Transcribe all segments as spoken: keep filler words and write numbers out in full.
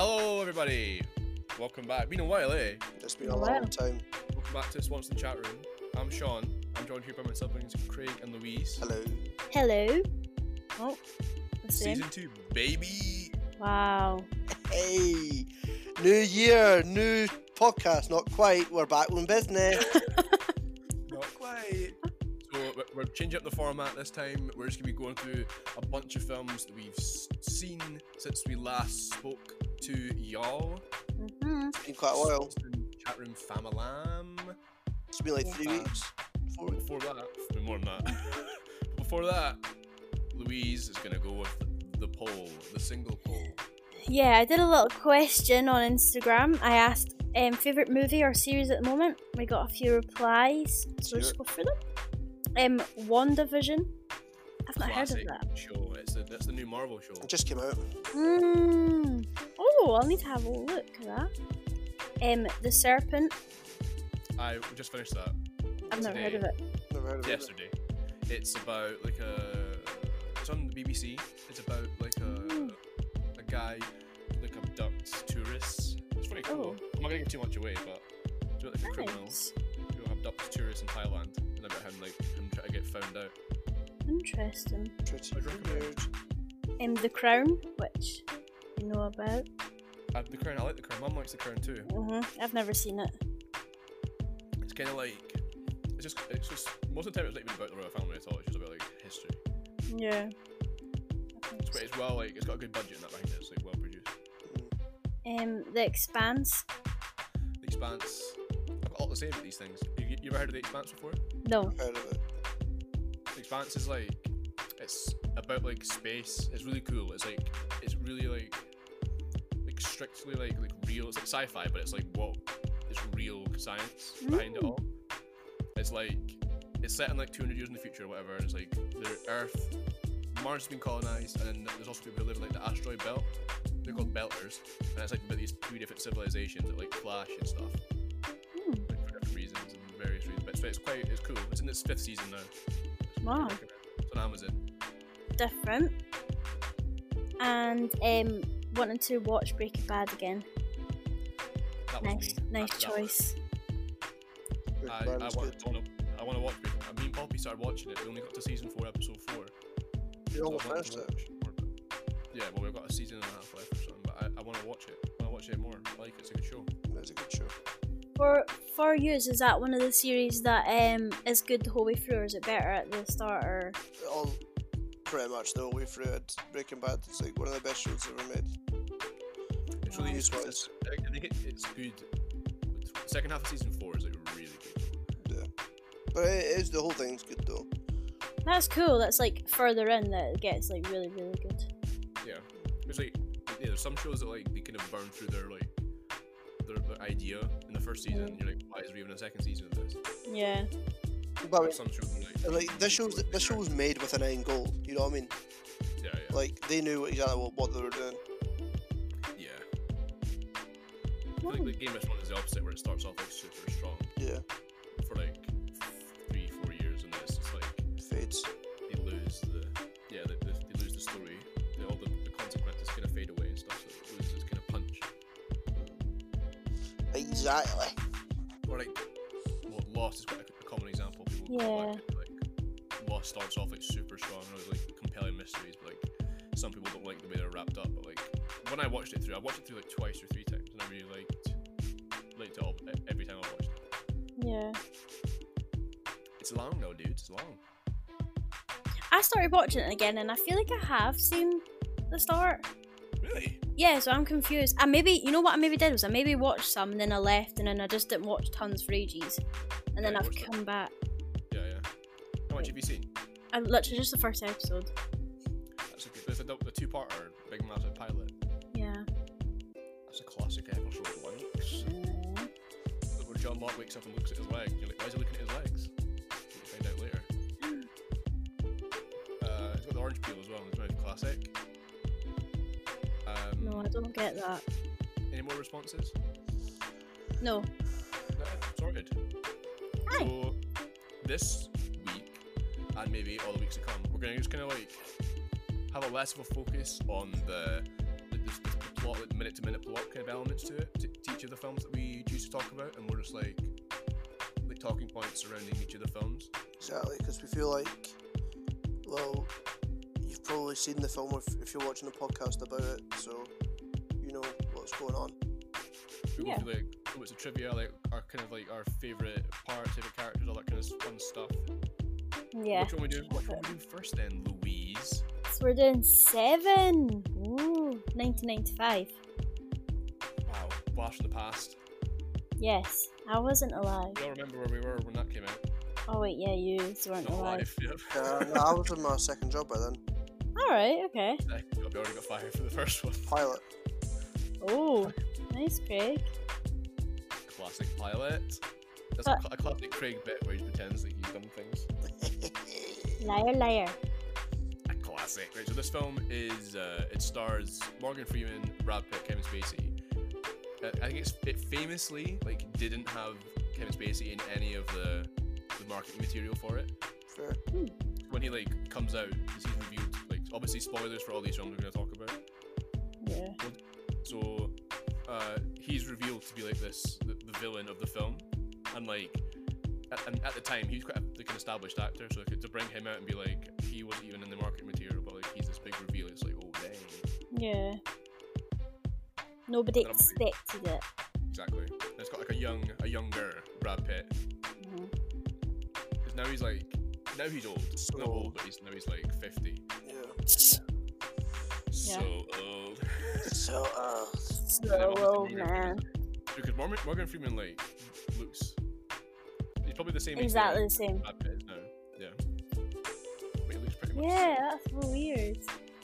Hello, everybody. Welcome back. Been a while, eh? It's been a long time. Welcome back to Swanson Chat Room. I'm Sean. I'm joined here by my siblings Craig and Louise. Hello. Hello. Oh, the same. Season two, baby. Wow. Hey, new year, new podcast. Not quite. We're back in business. Not quite. So we're- we're changing up the format this time. We're just gonna be going through a bunch of films that we've s- seen since we last spoke to y'all. Mm-hmm. It's been quite a while. Swanson Chat Room Famalam. It's been like three Um, weeks. Four But weeks. before that, it's been more than that. But before that, Louise is gonna go with the poll, the single poll. Yeah, I did a little question on Instagram. I asked um, favorite movie or series at the moment. We got a few replies, so let's Sure. go through them. Um, WandaVision. I've not Classic heard of that. show. It's the that's the new Marvel show. It just came out. Mm. Oh, I'll need to have a look at that. Um, The Serpent. I just finished that I've never heard of it. Never heard of it. yesterday. It's about like a. It's on the B B C. It's about like a Mm. a guy like abducts tourists. It's pretty cool. Oh. I'm not gonna give too much away, but it's about like a criminal Nice. who abducts tourists in Thailand, and about him like him trying to get found out. Interesting. Pretty I'd recommend. weird. Um, The Crown, which you know about. Uh, the Crown. I like the Crown. Mum likes the Crown too. Mm-hmm. I've never seen it. It's kind of like it's just it's just most of the time it's not even about the royal family at all. It's just about like history. Yeah. But it's well like it's got a good budget in that behind it. It's like well produced. Um, The Expanse. The Expanse. I've got a lot to say about these things. You, you ever heard of The Expanse before? No. Heard of it. The Expanse is like it's about like space. It's really cool. It's like it's really like like strictly like like real. It's like sci-fi, but it's like what it's real science behind it Mm. all. It's like it's set in like two hundred years in the future or whatever. And it's like the Earth, Mars has been colonized, and then there's also people who live in like the asteroid belt. They're called belters, and it's like about these three different civilizations that like clash and stuff. Hmm. Like for different reasons and various reasons. But it's, it's quite it's cool. It's in its fifth season now. It's Wow. recommend. It's on Amazon. Different. And um, wanting to watch Breaking Bad again. That was Nice, me. nice That- that was- choice. Breaking I, Bad I, was want, good. I want to I want to watch Breaking Bad. Me and Poppy started watching it. We only got to season four, episode four. You So almost I want finished to it. watch more, but- Yeah, well we've got a season and a half left or something, but I, I want to watch it. I want to watch it more. I like it. It's a good show. It's a good show. For for you, is that one of the series that um is good the whole way through, or is it better at the start? Or All pretty much the whole way through it. Breaking Bad is like one of the best shows ever made. It's really Nice. it's, it's, I think it, it's good. The second half of season four is like really good. Yeah. But it is the whole thing's good though. that's cool. That's like further in that it gets like really really good. Yeah, there's like yeah, there's some shows that like they kind of burn through their like their, their idea in the first season. And you're like, why is there even a second season of this? Yeah. But I mean, There's some shows that, like like this show's this show's made with an end goal. You know what I mean? Yeah, yeah, Like they knew exactly what, what they were doing. yeah. I feel like the Game of Thrones is the opposite, where it starts off like super strong Yeah. for like three, four years, and then it's just like Fades. they lose the yeah, they, they, they lose the story. They, all the, the consequences kind of fade away and stuff, so it loses its kind of punch. Exactly. Or like, well, Lost is quite a, a common example. People go Yeah. back to, like Lost starts off like super strong, and there's like compelling mysteries, but like some people don't like the way they're wrapped up. But like when I watched it through, I watched it through like twice or three times, and I really liked liked it all e- every time I watched it. Yeah. It's long though, dude. It's long. I started watching it again, and I feel like I have seen the start. Really? Yeah, so I'm confused. I maybe you know what I maybe did was I maybe watched some, and then I left, and then I just didn't watch tons for ages, and then Yeah, I've watch that. come back. Yeah, yeah. How much have you seen? I literally just the first episode. That's a good. There's a, dou- a two-parter, Big Massive Pilot. Yeah. That's a classic episode once. Mm. Where John Locke wakes up and looks at his leg. You're like, why is he looking at his legs? You find out later. Uh, it's got the orange peel as well. It's very classic. Um, No, I don't get that. Any more responses? No. No, sorted. Hi. So this week and maybe all the weeks to come, we're gonna just kind of like have a less of a focus on the the, the, the plot, like minute to minute plot kind of elements to it, to, to each of the films that we choose to talk about, and we're just like like talking points surrounding each of the films. Exactly, because we feel like, well, you've probably seen the film if, if you're watching a podcast about it, so you know what's going on. We Yeah. go through like what's a trivia, like our kind of like our favourite parts, favourite characters, all that kind of fun stuff. Yeah. Which one we do? Which one we do first then, Louise? So we're doing seven. Ooh, nineteen ninety-five. Wow, blast from the past. Yes, I wasn't alive. We all remember where we were when that came out. Oh wait, yeah, you weren't Not alive. alive. Yep. Uh, no, I was in my second job by then. Alright, okay. Second job, we already got fired for the first one. Pilot. Oh, nice, Craig. Classic pilot. That's But- a, cl- a classic Craig bit where he pretends that he's done things. Liar, liar. A classic. Right, so this film is, uh, it stars Morgan Freeman, Brad Pitt, Kevin Spacey. Uh, I think it's, it famously, like, didn't have Kevin Spacey in any of the, the marketing material for it. Fair. When he, like, comes out, he's reviewed, like, obviously spoilers for all these films we're going to talk about. Yeah. So, uh, he's revealed to be, like, this, the, the villain of the film. And, like, at, and at the time, he was quite a, like, an established actor, so like, to bring him out and be like, he wasn't even in the marketing material, but, like, he's this big reveal, it's like, oh, dang. Yeah. Nobody That'll be- expected it. Exactly. And it's got, like, a young, a younger Brad Pitt. Mhm. Because now he's, like, now he's old. So Not old, but he's, now he's, like, fifty. Yeah. Yeah. So old. So, uh, So old, man. Because Morgan, Morgan Freeman, like, looks... He's probably the same age Exactly that the same. Brad Pitt is now. Yeah. But he looks pretty much Yeah, that's weird.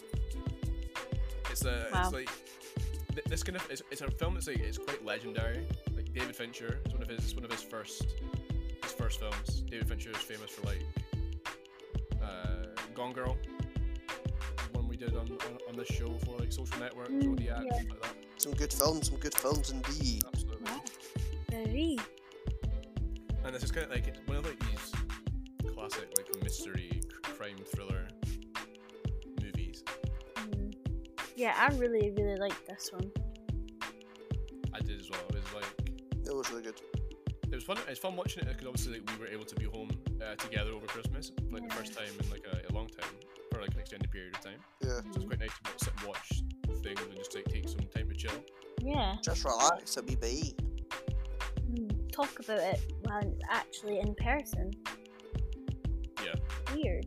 It's a, Wow. it's like th- this kind of it's, it's a film that's like it's quite legendary. Like David Fincher, it's one of his it's one of his first his first films. David Fincher is famous for like uh, Gone Girl, the one we did on, on on this show for like Social Network, Mm, Zodiac, yeah. stuff like that. some good films, some good films indeed. Absolutely. Wow. Very. And this is kind of like it's one of like these classic like mystery c- crime thriller movies. Mm. Yeah, I really, really like this one. I did as well. It was like. It was really good. It was fun. It's fun watching it because obviously like, we were able to be home uh, together over Christmas, for, like the Yeah. first time in like a, a long time, for like an extended period of time. Yeah. So it's quite nice to be able to sit and watch things and just like take some time to chill. Yeah. Just relax and be be. Mm. Talk about it while it's actually in person. Yeah. Weird.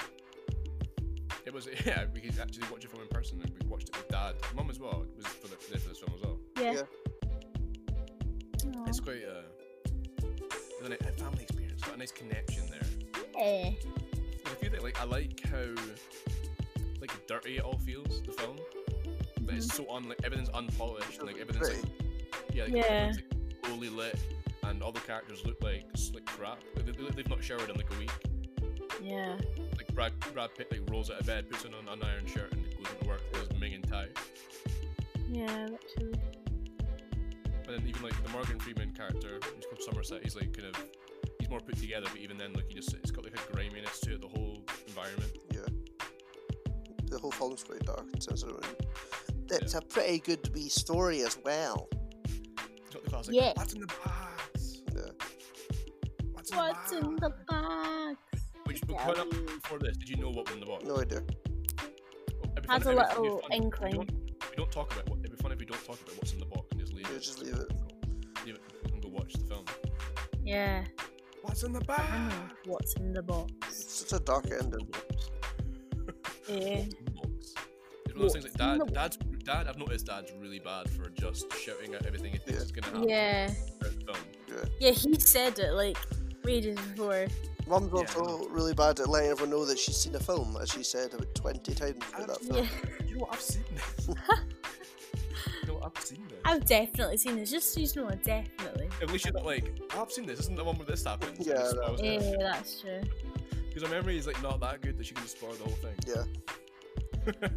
It was yeah. We could actually watch it from in person, and we watched it with Dad, Mum as well. Was for, the, there for this film as well. Yeah. Yeah. Aw. It's quite uh, it's a, ni- a family experience. Got a nice connection there. Yeah. And I feel that like I like how like dirty it all feels. The film, but it's so un like everything's unpolished, and, like everything's like yeah, like, Yeah. everything's like poorly lit, and all the characters look like slick crap. Like, they, they- they've not showered in like a week. Yeah. Like Brad, Brad Pitt like rolls out of bed, puts on an unironed shirt, and goes into work with his minging tie. Yeah, literally. And then even like the Morgan Freeman character, who's called Somerset, he's like kind of he's more put together, but even then like he just it's got like a griminess to it, the whole environment. Yeah. The whole film's pretty dark and sensitive. It's a pretty good wee story as well. It's got the classic. Yeah. What's in the box? Yeah. What's in What's the in the box? box? Which but quite up before this, did you know what was in the box? No idea. Well, it'd be Has fun- a it'd be- it'd be little fun if we inkling. don't- We don't talk about what. It'd be fun if we don't talk about what's in the box and just leave Yeah, it. just leave it. Leave it. We can go watch the film. Yeah. What's in the I know box? what's in the box. It's such a dark ending. Yeah. Box. It's one of those things like What's in dad. the Dad's dad. I've noticed dad's really bad for just shouting out everything he thinks Yeah. is gonna happen. Yeah. throughout the film. Yeah. Yeah, he said it like ages before. Mum's Yeah, also really bad at letting everyone know that she's seen a film, as she said about twenty times about that film. Yeah. You know what? I've seen this. you know what? I've seen this. I've definitely seen this. Just so you know, definitely. At least you're not like, oh, I've seen this. Isn't the one where this happens? Yeah, Just no. spoils Yeah, it. that's true. Because her memory is like not that good that she can just spoil the whole thing. Yeah.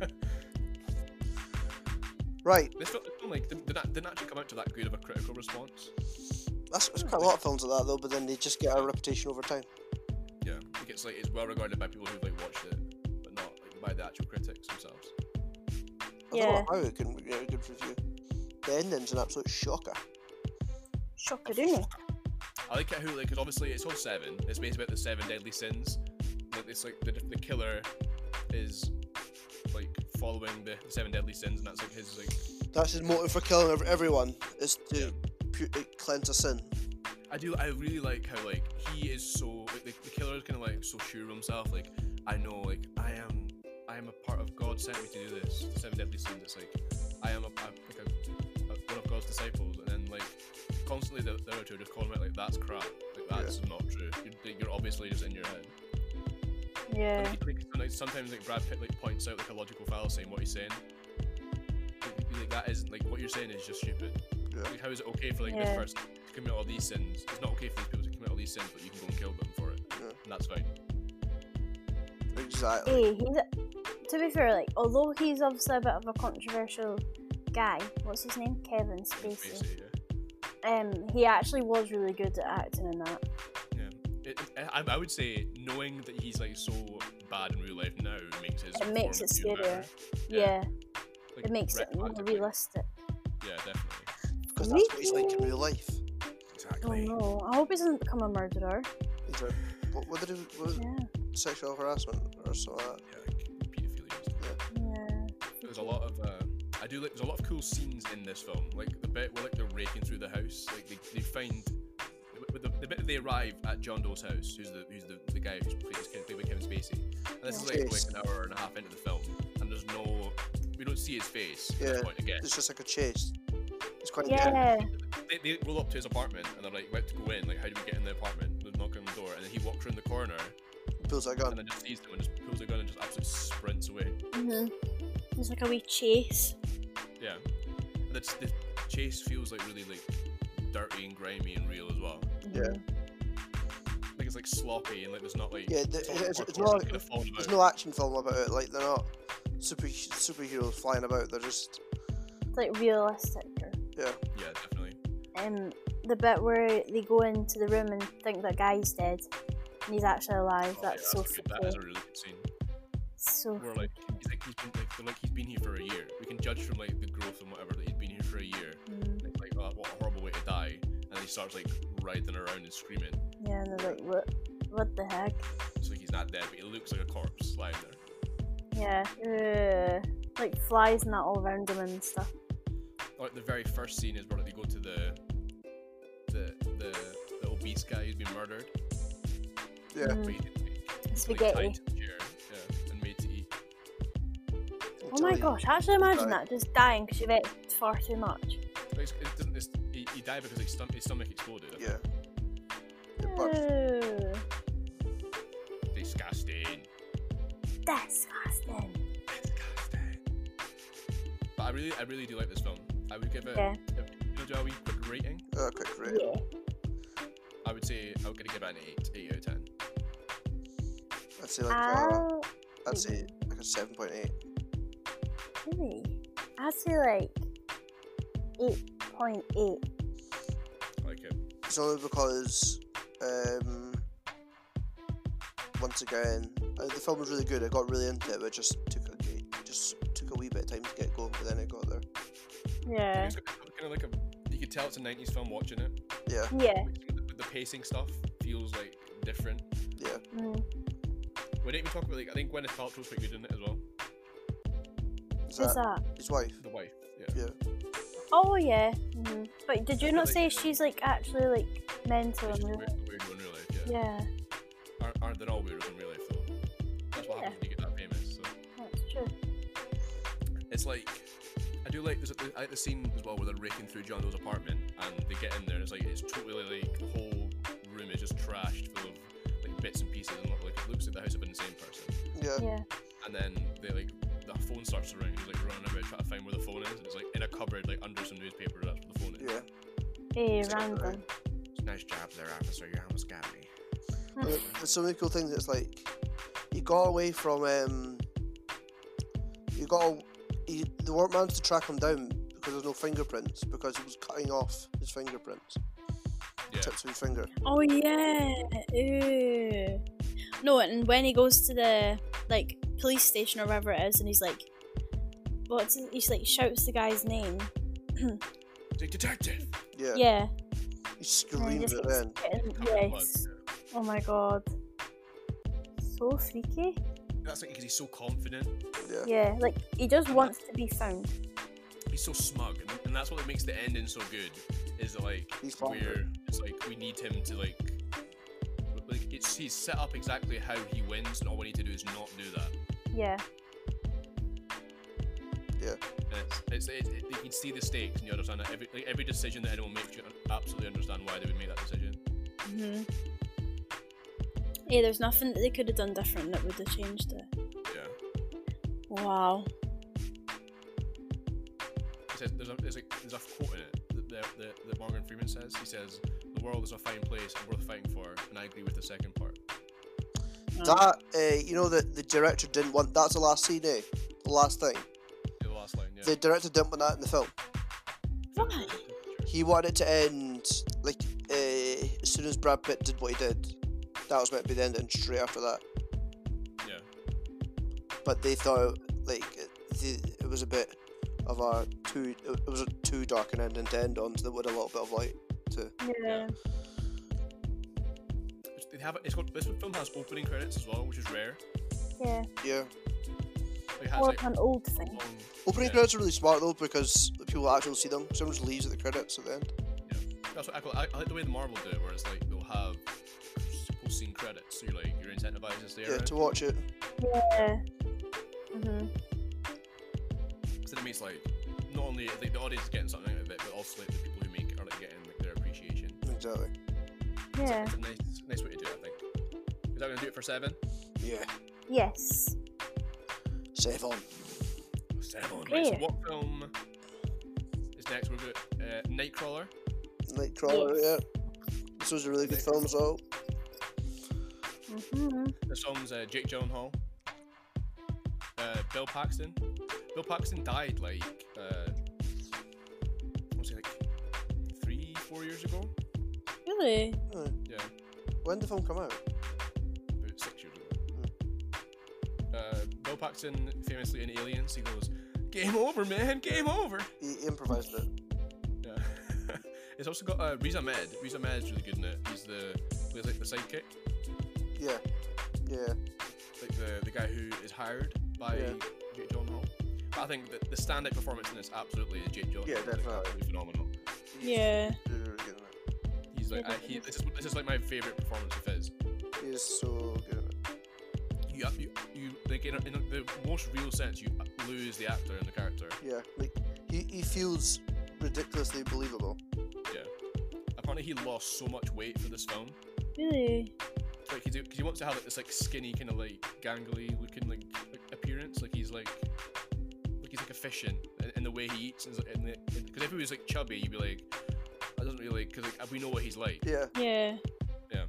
Right. This film, this film, like didn't, didn't didn't actually come out to that good of a critical response. That's there's quite a lot of films like that though, but then they just get a reputation over time. Yeah, like it's like it's well regarded by people who've like watched it, but not like by the actual critics themselves. I Yeah. don't know how it can get a good review. The ending's an absolute shocker. Shockaroo. I like it how, like, 'cause obviously it's all seven. It's basically about the seven deadly sins. Like, it's like the, the killer is like following the seven deadly sins, and that's like his like. That's his motive for killing ev- everyone, is to Yeah. pu- uh, cleanse a sin. I do. I really like how like he is so like the, the killer is kind of like so sure of himself. Like, I know, like I am, I am a part of God sent me to do this. The seven deadly sins. It's like I am a, a like a, a one of God's disciples, and then like constantly the, the other two just call him out like that's crap. Like that's not true. You're, you're obviously just in your head. Yeah. Like, like, sometimes, sometimes like Brad Pitt like points out like a logical fallacy in what he's saying. Like, like that isn't like what you're saying is just stupid. Yeah. Like, how is it okay for like Yeah. this person to commit all these sins? It's not okay for these people to commit all these sins, but you can go and kill them for it, Yeah. and that's fine. Exactly. Hey, he's a, to be fair, like although he's obviously a bit of a controversial guy, what's his name? Kevin Spacey. Basically, yeah. Um, he actually was really good at acting in that. Yeah. It, it, I, I would say knowing that he's like so bad in real life now makes his It makes it performance even scarier. better. Yeah, Like, it makes it more retroactively. realistic. Yeah, definitely. Because that's what he's like in real life. Oh Exactly. no, I hope he doesn't become a murderer. He's a, what, what did he, what was it? Yeah, Sexual harassment or something like that? Yeah, like pedophilia and stuff. yeah. There's a lot of uh, I do like there's a lot of cool scenes in this film, like the bit where like they're raking through the house, like they, they find the, the, the bit that they arrive at John Doe's house, who's the who's the, the guy who's played, who's played by Kevin Spacey, and this is like, Yes. like an hour and a half into the film, and there's no we don't see his face at Yeah. this point again. It's just like a chase. It's quite Yeah, They, they roll up to his apartment and they're like about to go in, like how do we get in the apartment? They knock on the door and then he walks around the corner He pulls that and gun. then just sees them and just pulls a gun and just absolutely sprints away. mhm. It's like a wee chase. Yeah, and it's, the chase feels like really like dirty and grimy and real as well. Yeah. Mhm. Like it's like sloppy and like there's not like Yeah, the, it's, it's, not it's hardcore, not. kind of falling There's about. no action film about it. Like they're not super superheroes flying about. They're just It's like realistic. Or, yeah. Yeah, definitely. um, the bit where they go into the room and think that guy's dead, and he's actually alive. Oh, yeah, that's so a good, that freaky. is a really good scene. So Where like he's like he's been like, they're like he's been here for a year. We can judge from like the growth and whatever that he's been here for a year. mm, It's like, oh, what a horrible way to die. And then he starts like writhing around and screaming. yeah, and they're like, what, what the heck? So he's not dead, but he looks like a corpse lying there. Yeah, uh, like flies and that all around him and stuff. Like the very first scene is where they go to the the the, the obese guy who's been murdered. Yeah. Mm. But he's, he's like Spaghetti. tied to the chair, yeah, and made to eat. Oh my Until he- gosh, actually imagine Right. that, just dying because you've ate far too much. But it's, it doesn't. It's, he, he died because his, stom- his stomach exploded. Yeah. It burst. Ew, Disgusting. disgusting. Disgusting. But I really, I really do like this film. I would give it. Yeah. You know, do a wee quick rating. Uh, quick rate. Yeah. I would say I would gonna give it an eight, eight out of ten. I'd say like uh, I'll, I'd say like a seven point eight. really? I'd say like eight point eight. I like it. It's only because um, once again uh, the film was really good. I got really into it, but it just took a it just took a wee bit of time to get going. But then it got there. Yeah. It's kind of like a. You could tell it's a nineties film watching it. Yeah. Yeah. Like, the, the pacing stuff feels like different. Yeah. Mm. We didn't even talk about like I think Gwyneth Paltrow's quite good in it as well. Is Who's that that? his wife? The wife. Yeah. Yeah. Oh yeah. Mm-hmm. But did you I not feel say like- she's like actually like mental? She's and just real- weird, weird one in real life. Yeah. Yeah, Aren't, aren't they all weirdos in real life though? That's what Yeah. happens when you get that famous. So. that's true. It's like I do like there's a, I like the scene as well where they're raking through John Doe's apartment and they get in there and it's like it's totally like the whole room is just trashed full of like bits and pieces and like it looks like the house of an insane person. Yeah. Yeah. And then they like the phone starts to ring. He's like running about trying to find where the phone is. And it's like in a cupboard like under some newspaper. That's where the phone is. Yeah. Hey, It's like, random. right. Nice job there, officer. You almost got me. Uh, There's so many cool things. It's like he got away from um. You got a, he, they weren't managed to track him down because there's no fingerprints because he was cutting off his fingerprints, Yeah. tips of his finger. Oh yeah. Ew. No, and when he goes to the like police station or wherever it is, and he's like, what's his, he like shouts the guy's name. It's like, detective. Yeah. Yeah. He And screams just at gets then. bitten. Covered in blood. Yes. Oh my god. So freaky. That's like because he's so confident. Yeah. Yeah, like he just wants to be found. He's so smug, and, and that's what makes the ending so good. Is that, like He's where confident. it's like we need him to like, like it's he's set up exactly how he wins, and all we need to do is not do that. Yeah. Yeah. And it's, it's it, it, you can see the stakes, and you understand that every like, every decision that anyone makes, you absolutely understand why they would make that decision. Mhm. Yeah, there's nothing that they could have done different that would have changed it. Yeah. Wow. It says, there's a there's a there's a quote in it that, that, that, that Morgan Freeman says. He says, "The world is a fine place and worth fighting for," and I agree with the second part. That, uh, you know, that the director didn't want. That's the last scene, eh? The last thing. The last line, yeah. The director didn't want that in the film. Why? He wanted it to end like uh, as soon as Brad Pitt did what he did. That was meant to be the ending straight after that. Yeah. But they thought like it, it was a bit of a too. It was a too dark an ending to end on. So they would a little bit of light to. Yeah. They have it's got, this film has opening credits as well, which is rare. Yeah. Yeah. It has Or like an old thing. long, Opening yeah. credits are really smart though because people actually see them. Someone just leaves at the credits at the end. That's what I, call, I, I like the way the Marvel do it, where it's like they'll have post-scene credits, so you're like you're incentivized to stay Yeah, around. to watch it. Yeah. Mhm. So it means like not only like the audience is getting something out of it, but also like the people who make it are like getting like their appreciation. Exactly. Yeah. It's a nice, nice way to do it, I think. Is that gonna do it for seven? Yeah. Yes. Save on. Seven. Right, so Okay. what film is next? We're good. Uh, Nightcrawler. Nightcrawler. Yes. Yeah. This was a really good film as well. Mhm. This film's uh, Jake Gyllenhaal. Uh, Bill Paxton. Bill Paxton died like uh, what was it like three, four years ago? Really? Oh, Yeah, when did the film come out? about six years ago. Uh, Bill Paxton famously in Aliens, he goes, "Game over, man, game over." He, he improvised it. Yeah. It's also got uh, Riz Ahmed. Riz Ahmed is really good in it. He's the he's like the sidekick, Yeah. Yeah. like the the guy who is hired by Yeah. Jake Gyllenhaal. But I think that the standout performance in this absolutely is Jake Gyllenhaal. Yeah, He's, like, definitely. absolutely phenomenal. Yeah. Really, really good in it. He's like Yeah, I, he, this is this is like my favorite performance of his. He is so good in it. You you, you like in, a, in a, the most real sense, you lose the actor and the character. Yeah. Like he, he feels ridiculously believable. Yeah. Apparently, he lost so much weight for this film. Really? Like he's because he wants to have like this like skinny kind of like gangly looking like, like appearance. Like he's like like he's like efficient in, in the way he eats. Because if he was like chubby, you'd be like, that doesn't really because like, we know what he's like. Yeah. Yeah. Yeah.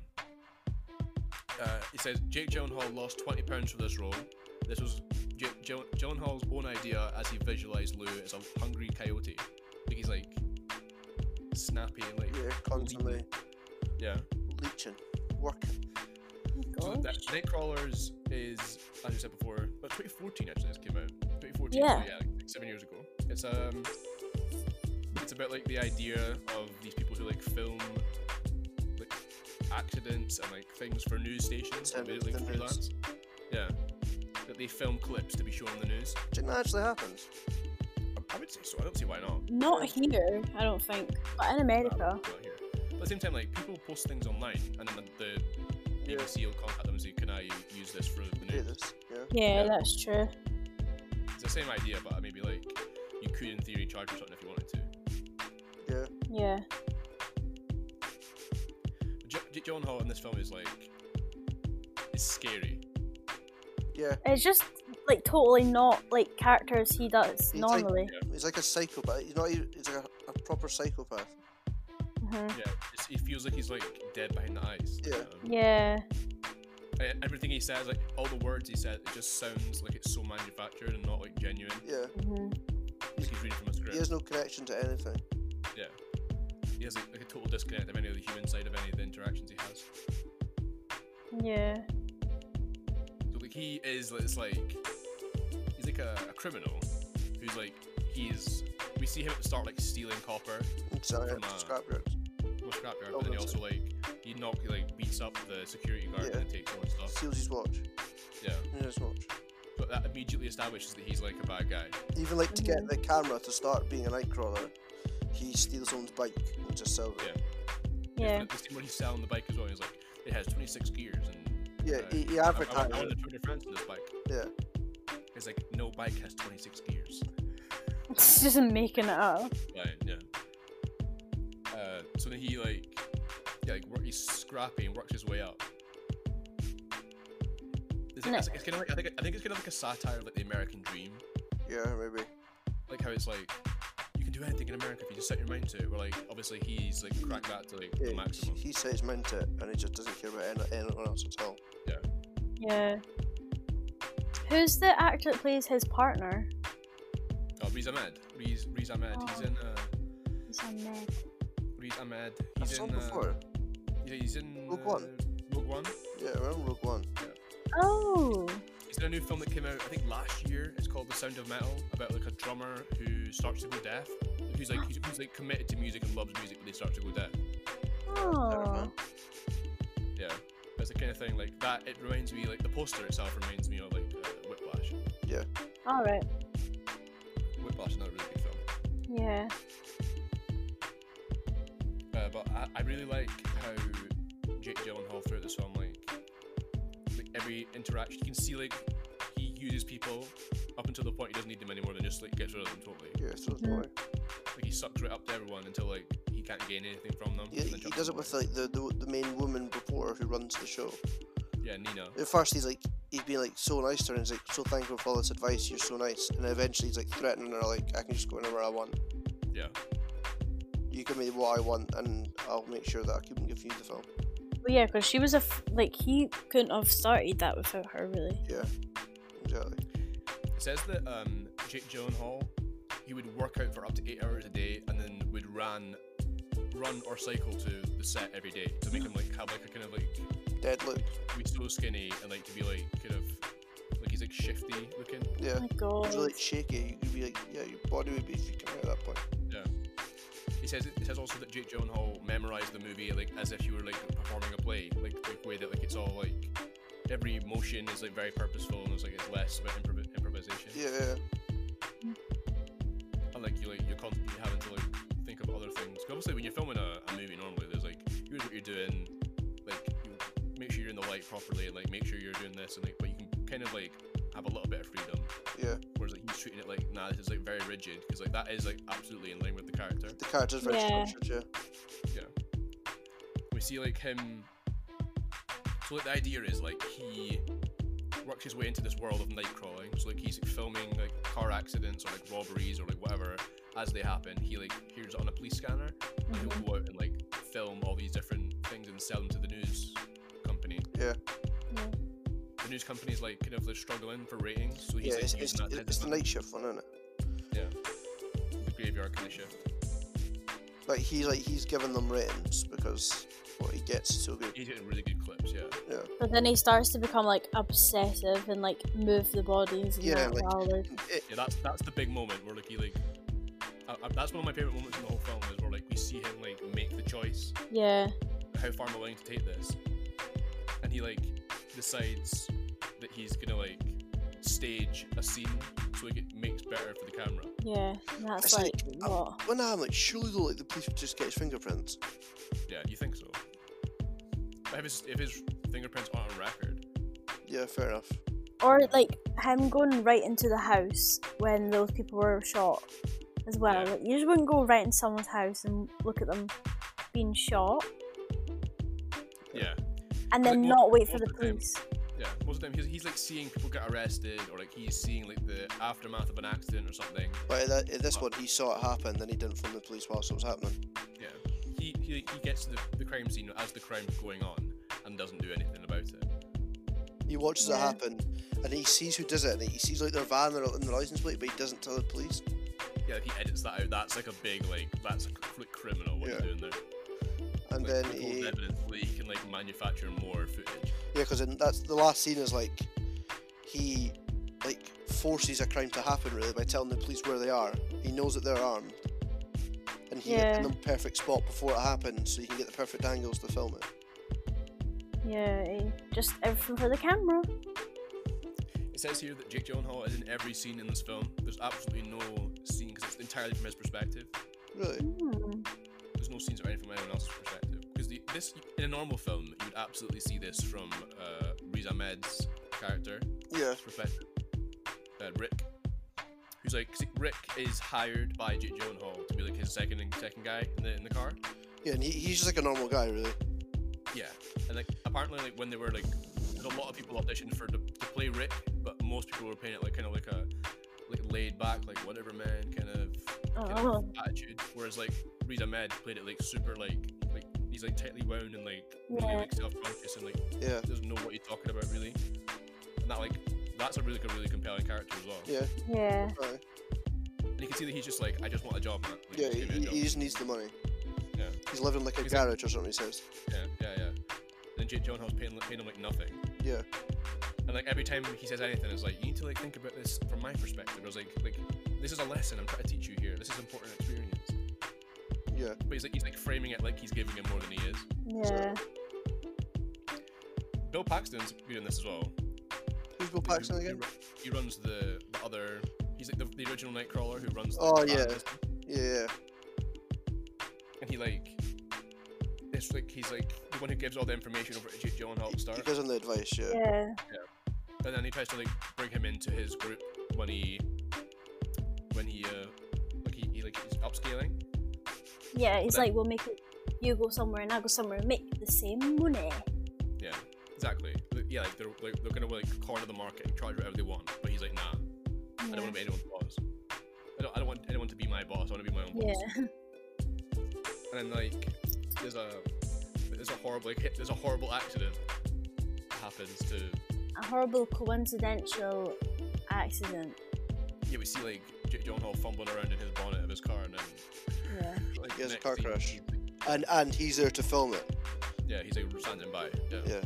Uh, he says Jake Gyllenhaal lost twenty pounds for this role. This was J- Gy- Gyllenhaal's own idea as he visualized Lou as a hungry coyote. Like he's like snappy and like Yeah. Constantly lean. Yeah. leeching, working. So Gosh. that Nightcrawlers is, as you said before, but twenty fourteen actually this came out. twenty fourteen, Yeah. so yeah, like seven years ago. It's um, it's about like the idea of these people who like film like accidents and like things for news stations, Send like, it to like the freelance. Yeah, that they film clips to be shown on the news. Do you think that actually happens? I, I would say so. I don't see why not. Not here, I don't think. But in America. Not here. But at the same time, like people post things online, and then the, the B B C will contact them and say, "Can I use this for the Do news?" this. Yeah. Yeah, Yeah. that's true. It's the same idea, but maybe like you could, in theory, charge for something if you wanted to. Yeah. Yeah. J- Jake Gyllenhaal in this film is like is scary. Yeah. It's just like totally not like characters he does He's like- normally. He's like a psychopath. He's not. even- He's like a, a proper psychopath. Mhm. Yeah, it's, he feels like he's like dead behind the eyes. Yeah. Um, Yeah. e- everything he says, like all the words he said, it just sounds like it's so manufactured and not like genuine. Yeah. Mhm. Like he's reading from a script. He has no connection to anything. Yeah, he has like, like a total disconnect of any of the human side of any of the interactions he has. Yeah. So like he is, it's like he's like a, a criminal who's like he's we see him at the start like stealing copper Selling it from to a- scrapyards. from a scrapyard, Oh, but then he that's also like he knock he like beats up the security guard Yeah. and takes all his stuff. Steals his watch. Yeah, In his watch. but that immediately establishes that he's like a bad guy. Even like to get the camera to start being a nightcrawler, he steals someone's bike and just sells it. Yeah. The scene where he's selling the bike as well, he's like, it has twenty-six gears and Yeah, uh, he, he I, I, I, advertised I want it. to Tour de France in this bike. Yeah. It's like no bike has twenty-six gears. It's just making it up. Right, yeah. Uh, so then he like, yeah, like work, he's scrappy and works his way up. It's, No. it's, it's kind of like I think I think it's kind of like a satire of like the American dream, Yeah, maybe. like how it's like you can do anything in America if you just set your mind to it. Where like obviously he's like cracked that to like Yeah, the maximum. he says his mind to it, and he just doesn't care about any, anyone else at all. Yeah. Who's the actor that plays his partner? Oh, Riz Ahmed. Riz, Riz Ahmed. He's Oh. in uh, He's on Meg. Riz Ahmed. I've He's saw in him uh, before. yeah, he's in Rogue uh, One. Rogue One. Yeah, I remember Rogue One. Oh. He's in a new film that came out, I think last year. It's called The Sound of Metal, about like a drummer who starts to go deaf. Who's like he's, who's like committed to music and loves music, but they start to go deaf. Oh. Yeah, that's the kind of thing like that. It reminds me like the poster itself reminds me of like uh, Whiplash. Alright. Whiplash is not a really good film. Yeah. Uh, but I, I really like how Jake Gyllenhaal throughout this film, like, like every interaction, you can see like he uses people up until the point he doesn't need them anymore, then just like gets rid of them totally. Yeah, so it's Mhm. annoying. Like he sucks right up to everyone until like he can't gain anything from them. Yeah, and he, then he chucks does them it with away. like the, the the main woman reporter who runs the show. Yeah, Nina. At first, he's like he's being like so nice to her, and he's like so thankful for all this advice. You're so nice, and then eventually he's like threatening her, like I can just go anywhere I want. Yeah. You give me what I want, and I'll make sure that I keep giving you the film. Well, yeah, because she was a f- like he couldn't have started that without her, really. Yeah, exactly. It says that um, Jake Gyllenhaal, he would work out for up to eight hours a day, and then would run, run or cycle to the set every day to make him like have like a kind of like Dead look. be so skinny and like to be like kind of like he's like shifty looking. Yeah. Oh my god. He's really like shaky. You'd be like, yeah, your body would be freaking out at that point. Yeah. He says it says also that Jake Gyllenhaal memorized the movie like as if you were like performing a play, like the way that like it's all like every motion is like very purposeful and it's like it's less about improv- improvisation. Yeah, yeah. And like you like you're constantly having to like think of other things. 'Cause obviously when you're filming a, a movie normally there's like here's what you're doing, like you make sure you're in the light properly and like make sure you're doing this and like but you can kind of like have a little bit of freedom. Yeah. Whereas like he's treating it like nah this is like very rigid because like that is like absolutely in line with the character. The character's very Yeah. structured. Yeah. We see like him. So like the idea is like he works his way into this world of night crawling. So like he's filming like car accidents or like robberies or like whatever as they happen. He like hears it on a police scanner and Mhm. he'll go out and like film all these different things and sell them to the news company. Yeah. Yeah. The news company's like kind of like struggling for ratings, so he's Yeah, like it's, using it's, that to it's his the night shift one, isn't it? yeah, the graveyard kind of shift. Like he's like he's giving them ratings because what he gets is so good. He's getting really good clips, yeah. Yeah. But then he starts to become like obsessive and like move the bodies and Yeah, that like- while they're It, Yeah, that's that's the big moment where like he like. I, I, that's one of my favorite moments in the whole film is where like we see him like make the choice. yeah. How far am I willing to take this? And he like decides that he's gonna like stage a scene so like it makes better for the camera. Yeah. And that's It's like, like, um, what? when I'm like, surely though, like the police would just get his fingerprints. Yeah, you think so? But if his if his fingerprints aren't on record, Yeah, fair enough. Or like him going right into the house when those people were shot as well. Yeah. Like, you just wouldn't go right into someone's house and look at them being shot yeah, and then Like, not most- wait for most the of the time- police. yeah. Most of the time he's, he's like seeing people get arrested or like he's seeing like the aftermath of an accident or something. But in, that, in this one, he saw it happen, then he didn't phone the police whilst it was happening. Yeah, he he, he gets to the, the crime scene as the crime's going on and doesn't do anything about it. He watches it Yeah. happen, and he sees who does it, and he sees like their van and the license plate, but he doesn't tell the police. Yeah, if he edits that out, that's like a big like that's a cr- criminal what Yeah. he's doing there. And Like, then withhold he, evidence so that he can like manufacture more footage. yeah, because that's the last scene is like he like forces a crime to happen really by telling the police where they are. He knows that they're armed, and he Yeah. gets in the perfect spot before it happens, so you can get the perfect angles to film it. Yeah, eh, just everything for the camera. It says here that Jake Gyllenhaal is in every scene in this film. There's absolutely no scene because it's entirely from his perspective. Really? Hmm. There's no scenes or anything from anyone else's perspective. Because this, in a normal film, you would absolutely see this from uh, Riz Ahmed's character Yeah. perspective. Uh, Rick, who's like 'cause Rick is hired by Jake Gyllenhaal to be like his second second guy in the in the car. Yeah, and he, he's just like a normal guy, really. Yeah, and like apparently like when they were like, there's a lot of people auditioned for to, to play Rick, but most people were playing it like kind of like a like laid back, like whatever man kind of, kind Oh. of attitude. Whereas like Riz Ahmed played it like super like like he's like tightly wound and like really Yeah. like self conscious and like Yeah. doesn't know what he's talking about really. And that like that's a really good, really compelling character as well. Yeah. Yeah. Right. And you can see that he's just like, I just want a job, man. Like, Yeah, just he, give me a job. he just needs the money. Yeah. He's living like a He's like- garage or something, he says. Yeah, yeah, yeah. And then Jake Gyllenhaal's paying, paying him like nothing. Yeah. And like every time he says anything, it's like you need to like think about this from my perspective. I was like, like this is a lesson I'm trying to teach you here. This is important experience. Yeah. But he's like he's like framing it like he's giving him more than he is. Yeah. Bill Paxton's good in this as well. Who's Bill He- Paxton he, again? He runs the, the other. He's like the, the original Nightcrawler who runs. The Oh, the yeah. business. Yeah. And he like, it's like he's like the one who gives all the information over to Jake Gyllenhaal at the He start. gives him the advice, yeah. Yeah. And then he tries to like bring him into his group when he when he uh like he, he like he's upscaling. Yeah, he's Then- like, we'll make it. You go somewhere and I go somewhere and make the same money. Yeah, exactly. Like, yeah, like they're like they're gonna like corner the market and charge whatever they want. But he's like, nah, I don't want to be anyone's boss. I don't I don't want anyone to be my boss. I want to be my own boss. Yeah. And then like there's a there's a horrible like hit, there's a horrible accident that happens to A horrible coincidental accident. yeah we see like Jake Gyllenhaal fumbling around in his bonnet of his car and then Yeah. like He has a next car scene, crash. he- And and he's there to film it. Yeah, he's like standing by. Yeah. Yeah.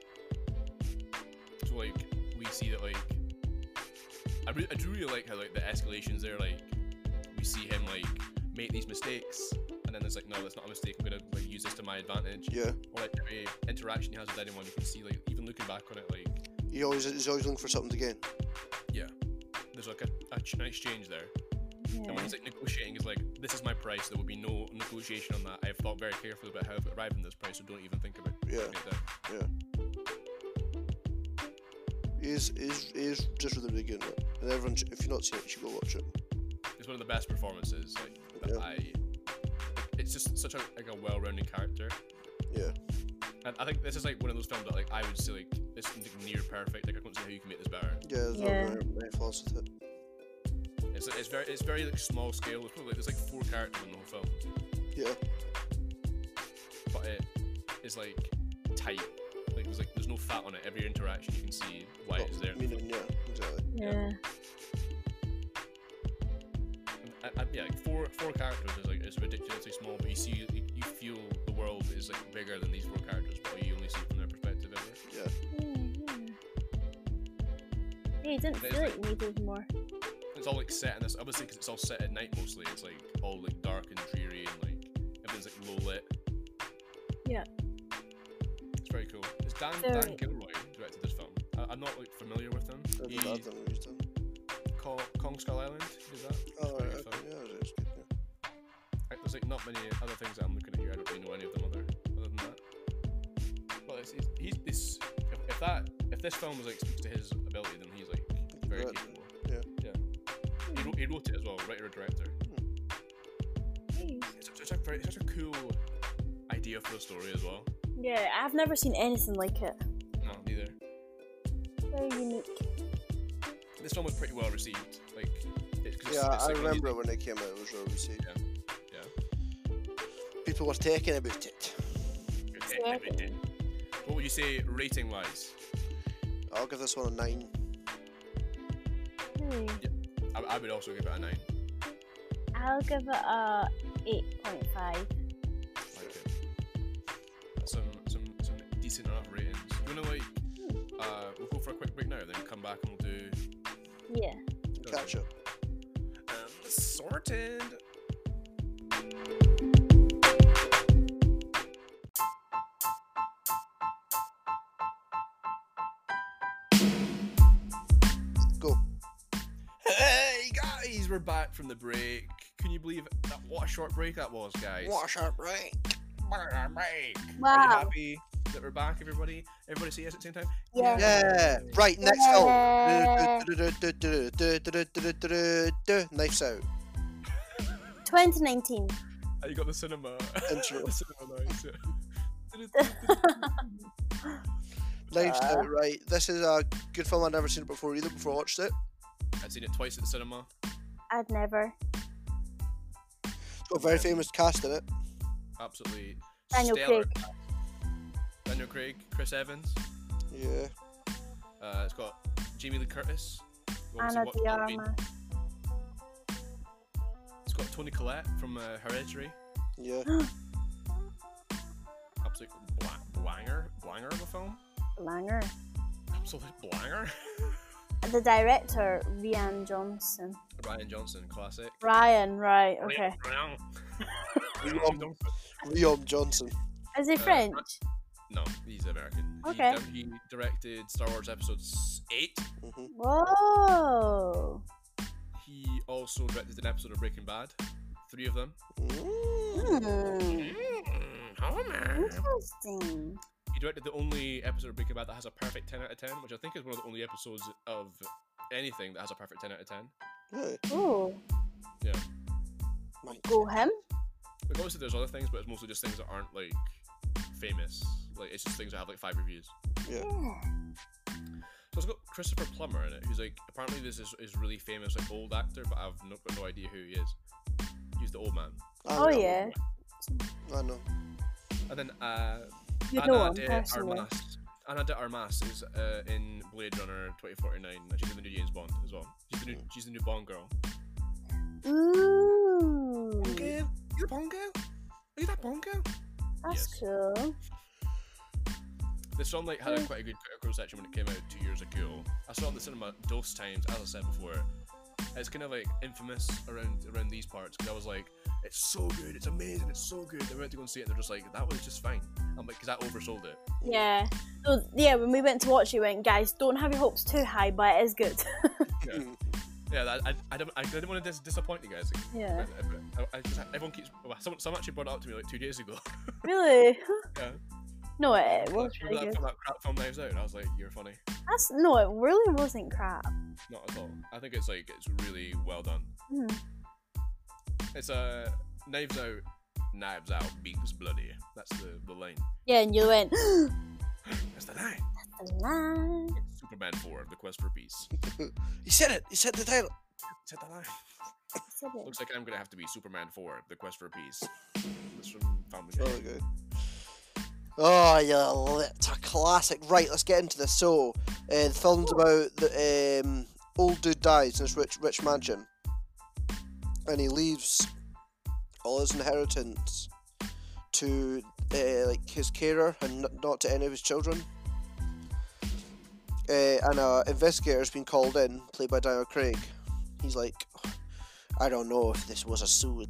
So like we see that like I, re- I do really like how like the escalations there. Like we see him like make these mistakes, and then it's like, no, that's not a mistake. I'm gonna like use this to my advantage. Yeah. Or like every interaction he has with anyone, you can see like even looking back on it, like He always he's always looking for something to gain. yeah, there's like a, a ch- an exchange there. And when Yeah. he's like negotiating, he's like, this is my price. There will be no negotiation on that. I've thought very carefully about how I've arrived at this price, so don't even think about Yeah. putting it down. He is is he is just really, really good in it. And everyone, sh- if you've not seen it, you should go watch it. It's one of the best performances like that Yeah. I. It's just such a like a well-rounded character. Yeah. And I think this is like one of those films that like I would say like this is like near perfect. Like I can't see how you can make this better. Yeah, there's Yeah. not very many flaws with it. It's it's very it's very like small scale. There's probably like, there's like four characters in the whole film, Yeah. but it is like tight. Like there's like there's no fat on it. Every interaction you can see why Not it's there. meaning, yeah, exactly. Yeah. And, and, yeah, like four four characters is like it's ridiculously small, but you see you, you feel the world is like bigger than these four characters, but you only see it from their perspective ever. Yeah. Yeah. Yeah, you didn't There's feel like- like you needed more. It's all like set in this, obviously, because it's all set at night mostly. It's like all like dark and dreary and like everything's like low lit. Yeah. It's very cool. It's Dan Very- Dan Gilroy directed this film. I, I'm not like familiar with him. I've He been bad than we've done. Kong, Kong Skull Island. He did that. It's Oh, quite a right, good okay, film. yeah, it's good, yeah. Like, there's like not many other things that I'm looking at here. I don't really know any of them other other than that. But it's, he's, he's this. If, if that if this film was like speaks to his ability, then he's like very Right. capable. Yeah. Yeah. He wrote, he wrote it as well, writer director. Hey. It's such a very such a cool idea for a story as well. Yeah, I've never seen anything like it. No, neither. Very unique. This film was pretty well received. Like, it's, 'cause Yeah, it's I like one of remember these- when it came out, it was well received. Yeah. Yeah. People were taking about it. Yeah. What would you say rating wise? I'll give this one a nine. Hmm. I, I would also give it a nine. I'll give it a eight point five. Like it. That's some some some decent enough ratings. You wanna like uh we'll go for a quick break now, then come back and we'll do Yeah. Catch up. Um, sorted. Go. Hey guys, we're back from the break. Can you believe that? What a short break that was, guys. What a sharp break. What a break. Are you Wow. happy that we're back, everybody? Everybody say yes at the same time? Yeah. Yeah. Right, next Yeah. film. Knives Out. twenty nineteen. Oh, you got the cinema. Intro. The cinema noise. Knives Uh. Out, right. This is a good film. I'd never seen it before either, before I watched it. I'd seen it twice at the cinema. I'd never. It's got a very famous cast in it. Absolutely. Daniel stellar Craig. cast. Daniel Craig, Chris Evans. Yeah. Uh, it's got Jamie Lee Curtis. who obviously Anna watched de Halloween. Armas. It's got Toni Collette from uh, Hereditary. Yeah. Absolute bla- blanger, blanger of a film. Langer. Absolute blanger. The director, Rian Johnson. Ryan Johnson, classic. Ryan, right, okay. Ryan. Liam, Liam Johnson. Is he Uh, French? No, he's American. Okay. He, di- he directed Star Wars Episodes eight. hmm Whoa. He also directed an episode of Breaking Bad. Three of them. Mm. Hmm. Mm, oh man. Interesting. He directed the only episode of Breaking Bad that has a perfect ten out of ten, which I think is one of the only episodes of anything that has a perfect ten out of ten. Really? Ooh. Yeah. Mike. Go him. Like, obviously there's other things, but it's mostly just things that aren't, like, famous. Like, it's just things that have, like, five reviews. Yeah. Yeah. So it's got Christopher Plummer in it, who's, like, apparently this is, is really famous, like, old actor, but I've no, got no idea who he is. He's the old man. I Oh know. yeah. I know. And then, uh, You know Ana him de personally. Armas. Ana de Armas is uh, in Blade Runner twenty forty-nine, and she's in the new James Bond as well. She's the new, she's the new Bond girl. Ooh. Bond girl? You the Bond girl? Are you that Bond girl? That's Yes. cool. This film like had a Mm. quite a good critical reception when it came out two years ago. I saw it in the cinema dose times, as I said before. It's kind of like infamous around around these parts because I was like, it's so good, it's amazing, it's so good. They went to go and see it, and they're just like, that was just fine. I'm like, because I oversold it. Yeah. So yeah, when we went to watch it, we went, guys, don't have your hopes too high, but it is good. Yeah, yeah. I, I, I, don't, I didn't want to dis- disappoint you guys. Yeah. I, I, I, 'cause everyone keeps. Well, someone, someone actually brought it up to me like two days ago. Really? Yeah. No, it was Remember really that, good. film, that crap film Knives Out? I was like, you're funny. That's no, it really wasn't crap. Not at all. I think it's like it's really well done. Hmm. It's a uh, Knives Out, Knives Out, Beaks Bloody. That's the, the line. Yeah, and you went, That's the line. that's the line. Superman four, The Quest for Peace. He said it. He said the title. Said the line. Said it. Looks like I'm gonna have to be Superman four, The Quest for Peace. That's from Family It's Guy. really good. Oh yeah, it's a classic. Right, let's get into this. So, uh, the film's about the um, old dude dies in his rich rich mansion, and he leaves all his inheritance to uh, like his carer and n- not to any of his children. Uh, and a investigator's been called in, played by Daniel Craig. He's like, I don't know if this was a suicide.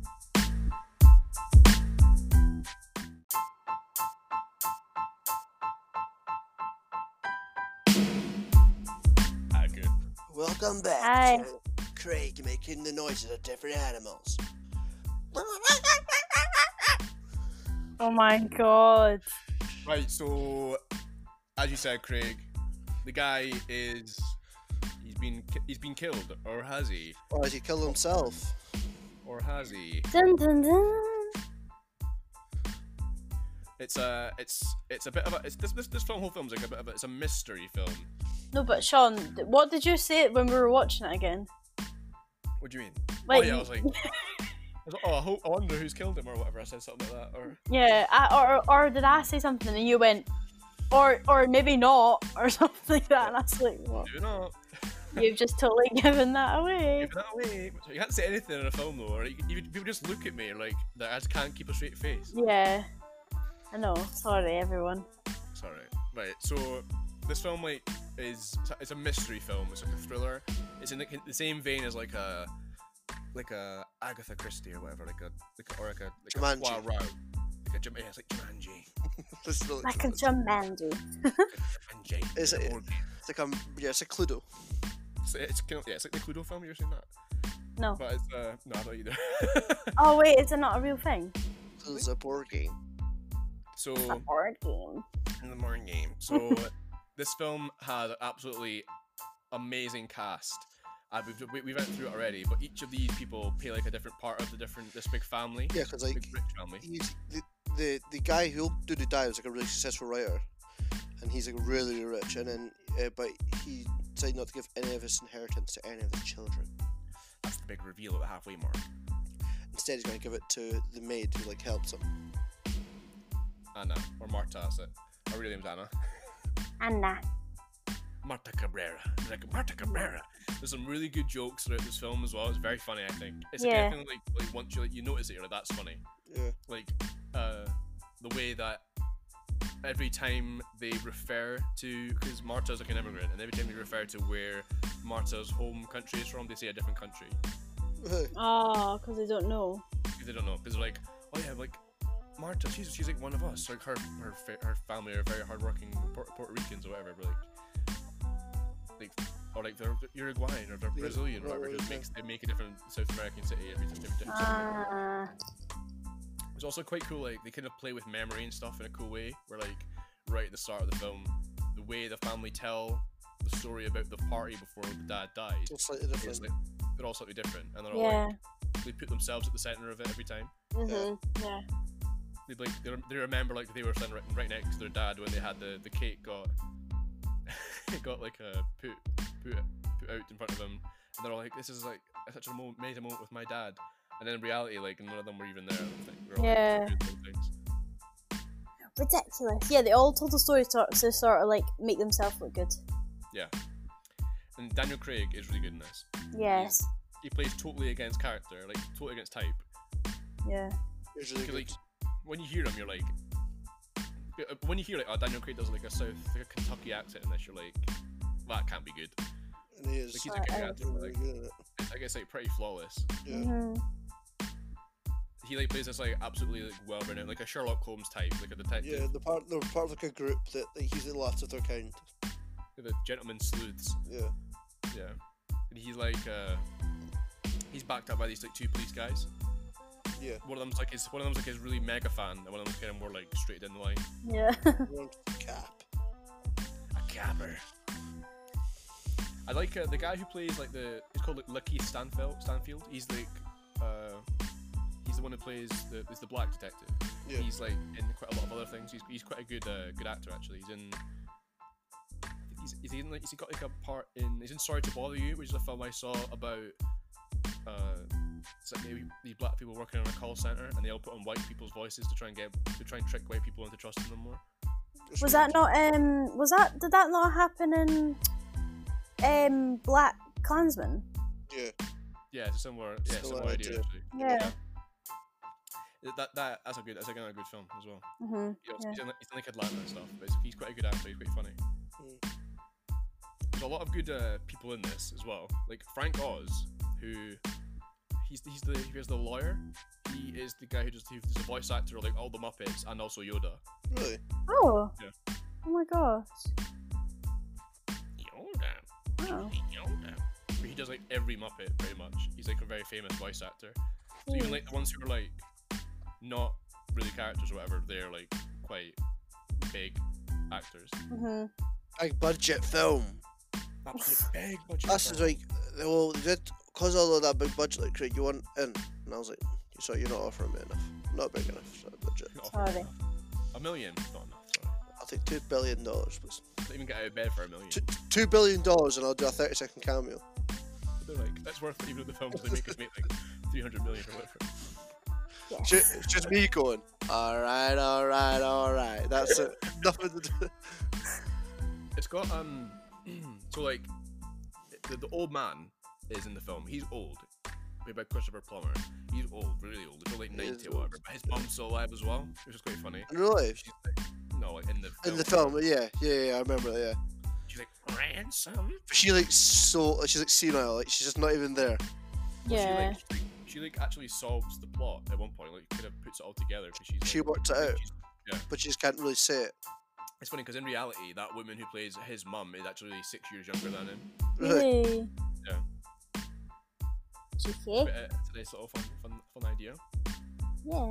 Ah, good. Welcome back Hi. to Craig making the noises of different animals. Oh my god. Right, so as you said, Craig, the guy is he's been ki- he's been killed, or has he? Or has he killed himself? Or has he? Dun dun dun. It's a it's it's a bit of a it's this this this film whole film's like a bit of a, it's a mystery film. No, but Sean, th- what did you say when we were watching it again? What do you mean? Like, oh yeah, I was like, I was like, oh, I, hope, I wonder who's killed him or whatever. I said something like that, or yeah, I, or or did I say something and you went, or or maybe not, or something like that? And I was like, what? do not. You've just totally given that away. Give that away. So you can't say anything in a film though, or you, you, people just look at me like that. I just can't keep a straight face. Yeah, I know. Sorry, everyone. Sorry. Right. So this film like is it's a mystery film. It's like a thriller. It's in the, the same vein as like a like a Agatha Christie or whatever, like a like a, or like a like Jumanji. a Poirot, like a Jum- yeah, it's like Jumanji. This is Like a Jumanji. Jumanji. Is it- Or- It's like a yeah, it's a Cluedo. It's, it's kind of, yeah, it's like the Cluedo film. You ever seen that? No. But it's uh no, not either. Oh wait, is it not a real thing? It's a board game. So A board game. in the morning game. So this film had an absolutely amazing cast. Uh, we've, we, we went through it already, but each of these people play like a different part of the different this big family. Yeah, because like Big rich family. he's the, the the guy who Dudu Dai was like a really successful writer, and he's like really, really rich. And then, uh, but he decided not to give any of his inheritance to any of his children. That's the big reveal at the halfway mark. Instead, he's going to give it to the maid who like helps him. Anna or Marta, that's it. Her real name's Anna. Anna. Marta Cabrera. Like Marta Cabrera. There's some really good jokes throughout this film as well. It's very funny, I think. It's the Yeah. kind of thing like, like once you like you notice it, you're like, that's funny. Yeah. Like uh, the way that every time they refer to, because Marta's like an immigrant, and every time they refer to where Marta's home country is from, they say a different country. Oh, because they don't know. Because they don't know. Because they're like, oh yeah, like Marta, she's she's like one of us. Like her her fa- her family are very hardworking Puerto, Puerto Ricans or whatever. But like, like or like they're Uruguayan or they're Yeah, Brazilian or right, whatever. right, Just yeah. makes they make a different South American city every every different. Ah. It's also quite cool. Like they kind of play with memory and stuff in a cool way. Where like right at the start of the film, the way the family tell the story about the party before the dad died It's slightly different. is like they're all slightly different, and they're all Yeah. like they put themselves at the center of it every time. Mhm. Yeah. They like they, rem- they remember like they were sitting right, right next to their dad when they had the, the cake got it got like uh, put put put out in front of them, and they're all like, this is like such a moment, amazing moment with my dad. And then in reality, like none of them were even there. I don't think. They were all, like, Yeah. doing little things. Ridiculous. Yeah, they all told the story to, to sort of like make themselves look good. Yeah. And Daniel Craig is really good in this. Yes. He plays totally against character, like totally against type. Yeah. It's really 'Cause, good. like, when you hear him, you're like, uh, when you hear like, oh, Daniel Craig does like a South, like a Kentucky accent in this, you're like, that can't be good. And he is Like he's Uh, a good uh, actor, but, really like, good at it. it's, I guess like pretty flawless. Yeah. Mhm. He like plays this like absolutely like well renowned, like a Sherlock Holmes type, like a detective, Yeah, the part they're part of like a group that like, he's the last of their kind. the gentleman sleuths. Yeah. Yeah, and he's like, uh, he's backed up by these like two police guys. Yeah. One of them's like his, one of them's like his really mega fan, and one of them's kind of more like straight in the line. Yeah. Everyone cap. A capper. I like uh, the guy who plays like the. He's called like Lakeith Stanfield. Stanfield. He's like, uh, he's the one who plays the. Is the black detective. Yeah. He's like in quite a lot of other things. He's, he's quite a good uh, good actor actually. He's in. I think he's he's in like he's got like a part in. He's in Sorry to Bother You, which is a film I saw about. Uh, it's like maybe these black people working in a call center, and they all put on white people's voices to try and get to try and trick white people into trusting them more. It's Was really that not um was that did that not happen in um Black Klansman? good. Yeah. Yeah, it's a similar, yeah, Similar similar idea idea. actually. Yeah. Yeah. That that that's a good that's again a good film as well. Mhm. He also, Yeah. he's, in, he's in like Atlanta and stuff, but he's, he's quite a good actor. He's quite funny. Mm. There's a lot of good uh, people in this as well. Like Frank Oz, who he's he's the he's the lawyer. He is the guy who does he's the voice actor of like all the Muppets and also Yoda. Really? Oh. Yeah. Oh my gosh. Yoda. Oh. Yoda. But he does like every Muppet pretty much. He's like a very famous voice actor. So even like the ones who are like not really characters or whatever, they're like quite big actors. Mhm. Big budget film. Absolute big budget. That's just film. like, well, they did, because of all that big budget, like, Craig, you want in? And I was like, sorry, you're not offering me enough. Not big enough, sorry, budget. Not Sorry. enough. A million? Not enough, sorry. I'll take two billion dollars, please. Don't even get out of bed for a million. Two, two billion dollars, and I'll do a thirty second cameo. They're like, that's worth it even if the films they make us make like three hundred million or whatever. Yes. Ju- It's just me going, alright, alright, alright. That's it. Nothing to do. It's got, um, so like, the, the old man is in the film. He's old. Played by Christopher Plummer. He's old, really old. He's like He ninety is or whatever. old, But his mom's still alive as well, which is quite funny. In real life? She's like, no, like in the film. In the film, yeah, yeah, yeah, I remember that, yeah. ransom. But she like so she's like senile, like she's just not even there. Well, Yeah. She, like, she, she like actually solves the plot at one point. Like kind of puts it all together because she's. She like, worked it out, she's- yeah. but she just can't really say it. It's funny because in reality, that woman who plays his mum is actually six years younger than him. Really? Really? Yeah. Cheeky. But, uh, it's a nice little fun, fun, fun idea. Yeah.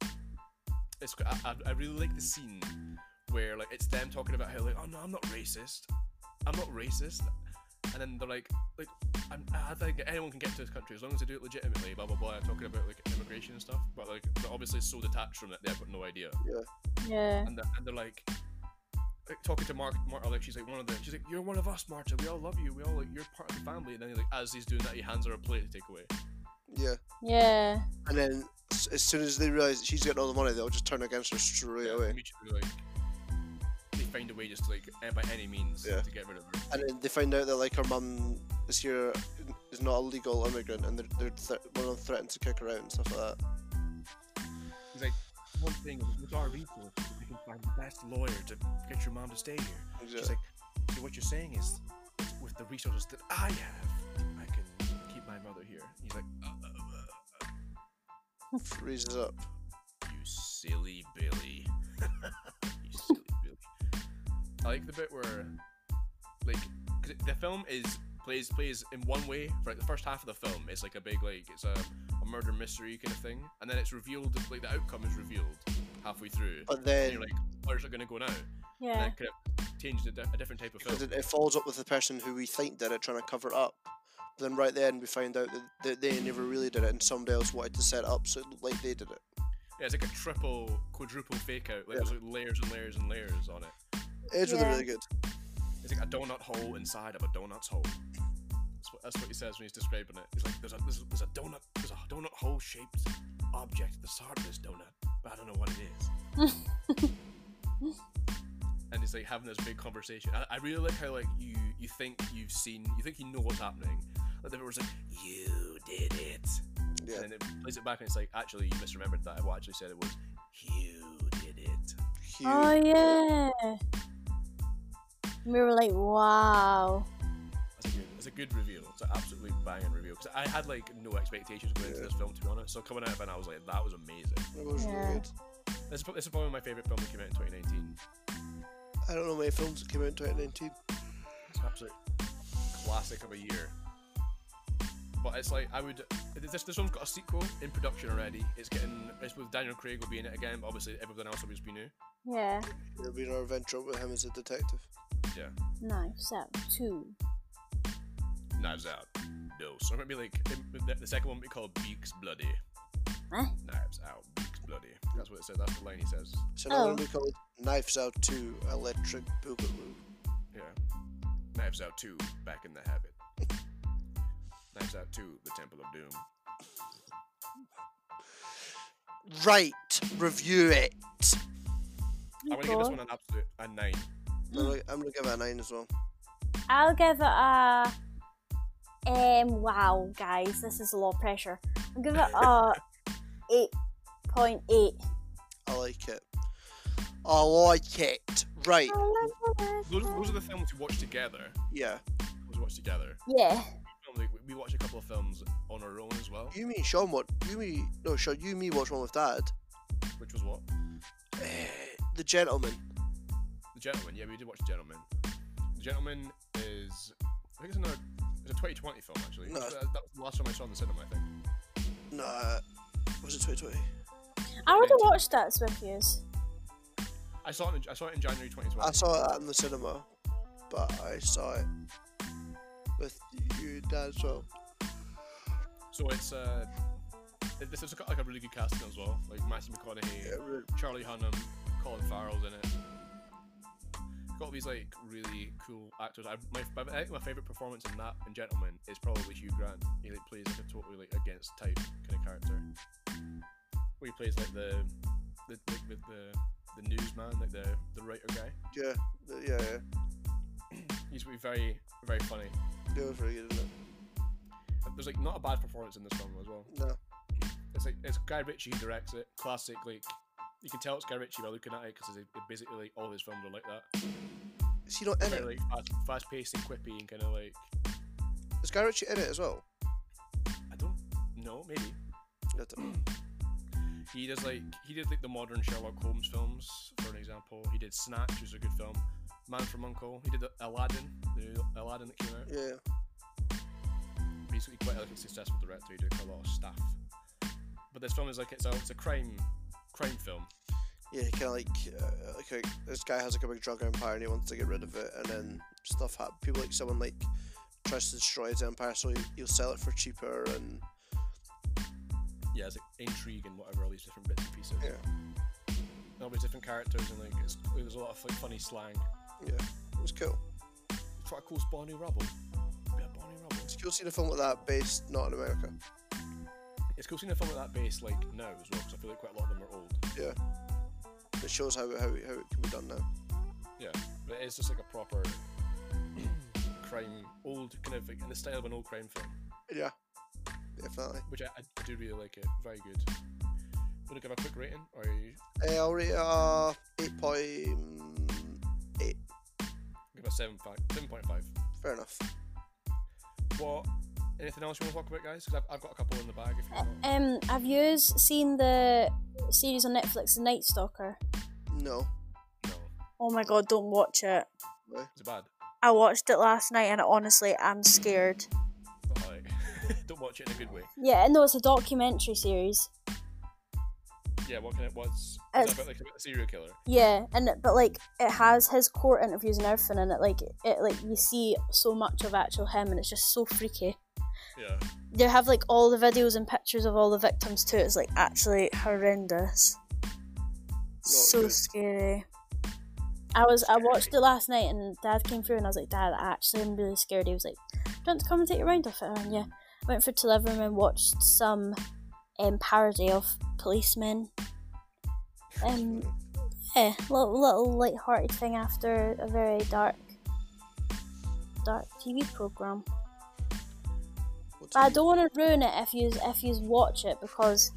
It's I, I, I really like the scene where like it's them talking about how like, oh no, I'm not racist. I'm not racist. And then they're like, like I'm, I think anyone can get to this country as long as they do it legitimately. Blah blah blah. Talking about like immigration and stuff, but like they're obviously so detached from it, they've got no idea. Yeah. And they're, and they're like, like talking to Mark, Mark, like she's like one of the, she's like, you're one of us, Marta. We all love you. We all like, you're part of the family. And then like as he's doing that, he hands her a plate to take away. Yeah. Yeah. And then s- as soon as they realise that she's getting all the money, they'll just turn against her straight Yeah, away. immediately, like they find a way just to, like eh, by any means Yeah. to get rid of her. And then they find out that like her mum is here, is not a legal immigrant, and they're, they're th- one of them threatened to kick her out and stuff like that. He's like, one thing is with our resources, we can find the best lawyer to get your mom to stay here. She's like, so what you're saying is, with the resources that I have, I can keep my mother here. He's like, uh, uh, uh, freezes up. you silly Billy. You silly Billy. I like the bit where, like, cause the film is plays plays in one way for like the first half of the film. It's like a big like it's a, a murder mystery kind of thing, and then it's revealed like the outcome is revealed halfway through. But And then you're like, where's it gonna go now? And Yeah. then kind of changed a, di- a different type of film. because it, it follows up with the person who we think did it, trying to cover it up. But then right then we find out that, that they never really did it, and somebody else wanted to set it up so it looked like they did it. Yeah, it's like a triple, quadruple fake out. Like Yeah. there's like layers and layers and layers on it. It's really Yeah. really good. It's like a donut hole inside of a donut's hole. That's what, that's what he says when he's describing it. He's like, there's a there's, a- there's a donut there's a donut hole shaped object at the start of this donut, but I don't know what it is. And he's like having this big conversation. I, I really like how like you you think you've seen you think you know what's happening. Like the was like, you did it. Yeah. And then it plays it back and it's like, actually you misremembered that. What I actually said it was, you did it. Huge. Oh yeah. We were like, wow. That's a good, that's a good reveal. It's an absolutely banging reveal. Because I had like no expectations going into Yeah. this film, to be honest. So coming out of it, I was like, that was amazing. It was Yeah. really good. This is, pro- this is probably my favorite film that came out in twenty nineteen. I don't know many films that came out in twenty nineteen. It's an absolute classic of a year. But it's like I would. This this one's got a sequel in production already. It's getting. It's with Daniel Craig will be in it again, but obviously everything else will just be new. Yeah. It'll be our adventure with him as a detective. Yeah. Knives Out two. Knives Out. No. So it might be like the, the second one would be called Beaks Bloody. Huh? Knives Out. Beaks Bloody. That's what it says. That's the line he says. So now Oh. it'll be called Knives Out two Electric Boogaloo. Yeah. Knives Out two. Back in the Habit. Knives Out two. The Temple of Doom. Right, review it. I'm gonna give this one an absolute a nine. I'm gonna, I'm gonna give it a nine as well. I'll give it a. Um. Wow, guys, this is a lot of pressure. I'll give it a eight point eight. I like it. I like it. Right, Those, those are the films we watched together. yeah. We watched together. Yeah. Like, we watched a couple of films on our own as well. You mean Sean? What? You mean no? Sean, you and me watched one with Dad. Which was what? Eh, The Gentleman. The Gentleman. Yeah, we did watch The Gentleman. The Gentleman is. I think it's another. It's a twenty twenty film actually. No. That, that was the last time I saw it in the cinema, I think. Nah, was it twenty twenty? I would have watched that with yous. I saw it. In, I saw it in January twenty twenty. I saw it in the cinema, but I saw it with you, Dad, as well. So it's uh, it- this has got like a really good casting as well. Like Matthew McConaughey, Yeah, really. Charlie Hunnam, Colin Farrell's in it. Got all these like really cool actors. I, my, I think my favorite performance in that in Gentleman is probably Hugh Grant. He like plays like a totally like against type kind of character. Where he plays like the the the, the, the the newsman, like the the writer guy. Yeah, the- yeah, yeah. He's really very very funny. It was very good, isn't it? There's like not a bad performance in this film as well. No. It's like it's Guy Ritchie who directs it. Classic, like you can tell it's Guy Ritchie by looking at it because it, it basically like all his films are like that. Is he not in Very it? like fast, fast paced and quippy and kind of like Is Guy Ritchie in it as well? I don't know, maybe. I don't know. He does like he did like the modern Sherlock Holmes films, for an example. He did Snatch, which is a good film. Man from U N C L E. He did Aladdin, the Aladdin that came out. Yeah. He's quite like a successful director. He did quite a lot of stuff. But this film is like it's a it's a crime crime film. Yeah, kind of like uh, like a, this guy has like a big drug empire and he wants to get rid of it, and then stuff happens. People like someone like tries to destroy his empire, so he, he'll sell it for cheaper, and Yeah, it's like intrigue and whatever, all these different bits and pieces. yeah, And all these different characters and like it's, there's a lot of like funny slang. yeah, it was cool. It's what I call Bonnie Rubble. Yeah, Bonnie Rubble. It's cool seeing a film like that based not in America. It's cool seeing a film like that based like now as well, because I feel like quite a lot of them are old. Yeah, it shows how how, how it can be done now. Yeah, but it is just like a proper crime, old kind of like in the style of an old crime film, Yeah, definitely. which I, I do really like it. Very good. Want to give a quick rating, or are you Uh, I'll rate it uh eight point eight. give a seven five, seven point five? Fair enough. What? Anything else you want to talk about, guys? Because I've, I've got a couple in the bag. If you want. Um, have you seen the series on Netflix, The Night Stalker? No. No, Oh my god, don't watch it. No. is it bad? I watched it last night and honestly, I'm scared. Not like, don't watch it in a good way. Yeah, no, it's a documentary series. Yeah, what can it? What's is It's- it about like a serial killer? Yeah, and it- but like it has his court interviews and everything in it. Like it, like you see so much of actual him, and it's just so freaky. Yeah. They have like all the videos and pictures of all the victims too. It's like actually horrendous. So good. scary. I was I watched Scary. it last night and Dad came through and I was like, Dad, I actually am really scared. He was like, do you want to come and take your mind off it? And yeah, I went for to living room and watched some um, parody of policemen. Um, yeah, little little light-hearted thing after a very dark, dark T V program. What But I do don't want to ruin it if you if you watch it because,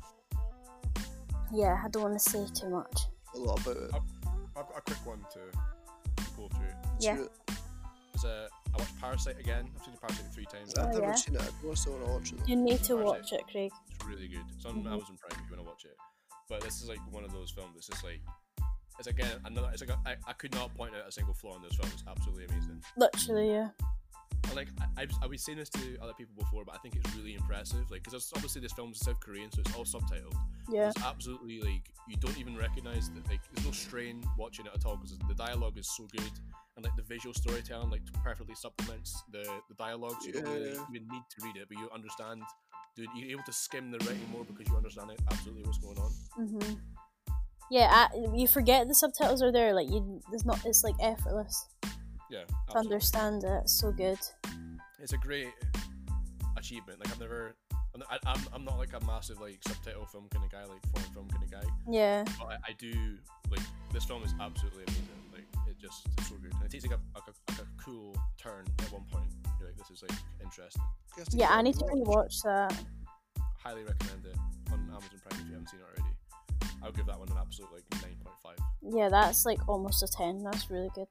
yeah, I don't want to say too much. you- a lot about it? I've got a quick one to go through. Yeah. Shoot. It's a, I watched Parasite again. I've seen Parasite three times. I've Oh, never yeah. seen it. I still want to watch it. You need to Parasite. watch it, Craig. It's really good. It's on Mhm. Amazon Prime if you want to watch it. But this is like one of those films. It's just like, it's again another. It's like a, I, I could not point out a single flaw in this film. It's absolutely amazing. Literally, yeah. And like I, I've I've been saying this to other people before, but I think it's really impressive. Like because obviously this film's South Korean, so it's all subtitled. Yeah. It's absolutely like you don't even recognize that. Like there's no strain watching it at all because the dialogue is so good, and like the visual storytelling like perfectly supplements the the dialogue. So you don't really Yeah. even need to read it, but you understand. Dude, you're able to skim the writing more because you understand it absolutely what's going on. Mhm. Yeah, I, you forget the subtitles are there. Like you, there's not. It's like effortless Yeah, to absolutely. understand it. It's so good. It's a great achievement. Like I've never. I'm, I, I'm, I'm not like a massive like subtitle film kind of guy, like foreign film kind of guy. Yeah. But I, I do like this film is absolutely amazing. Like it just it's so good, and it takes like a like a, like a cool turn at one point. You're like, this is like interesting. You have to Yeah, give it I a need to watch. rewatch that. Highly recommend it on Amazon Prime if you haven't seen it already. I'll give that one an absolute like nine point five. Yeah, that's like almost a ten. That's really good.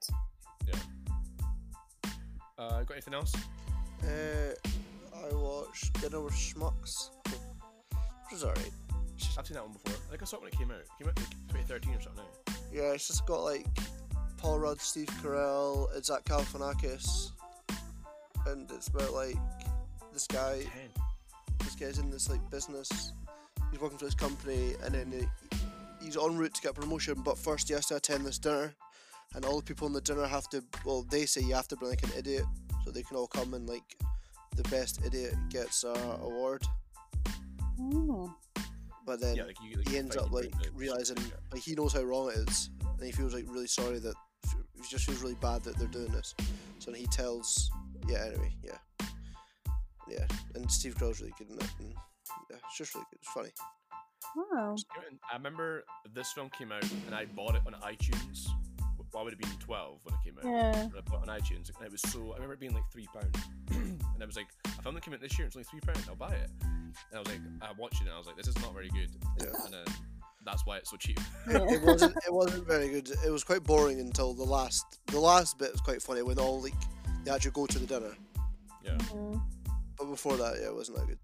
Uh, got anything else? Uh, I watched Dinner with Schmucks, which was alright. I've seen that one before. I think I saw it when it came out. It came out like twenty thirteen or something. Now. Yeah, it's just got like Paul Rudd, Steve Carell, and Zach Galifianakis, and it's about like this guy. Ten. This guy's in this like business. He's working for this company, and then he, he's en route to get promotion. But first, he has to attend this dinner, and all the people in the dinner have to. Well, they say you have to bring like an idiot, so they can all come and like the best idiot gets a award. Mm. But then Yeah, like you, like, he ends fight up you like for the- realizing like he knows how wrong it is, and he feels like really sorry that he just feels really bad that they're doing this. So then he tells, yeah. Anyway, yeah, yeah. And Steve Carell's really good in it, and yeah, it's just really good. It's funny. Wow. I remember this film came out and I bought it on iTunes. Well, I would have been twelve when it came out. Yeah. And I bought it on iTunes and it was so. I remember it being like three pounds, and I was like, a film that came out this year, it's only three pounds. I'll buy it. And I was like, I watched it and I was like, this is not very good. Yeah. And then that's why it's so cheap. Yeah. It wasn't. It wasn't very good. It was quite boring until the last. The last bit was quite funny when all like they actually go to the dinner. Yeah. Mhm. But before that, yeah, it wasn't that good.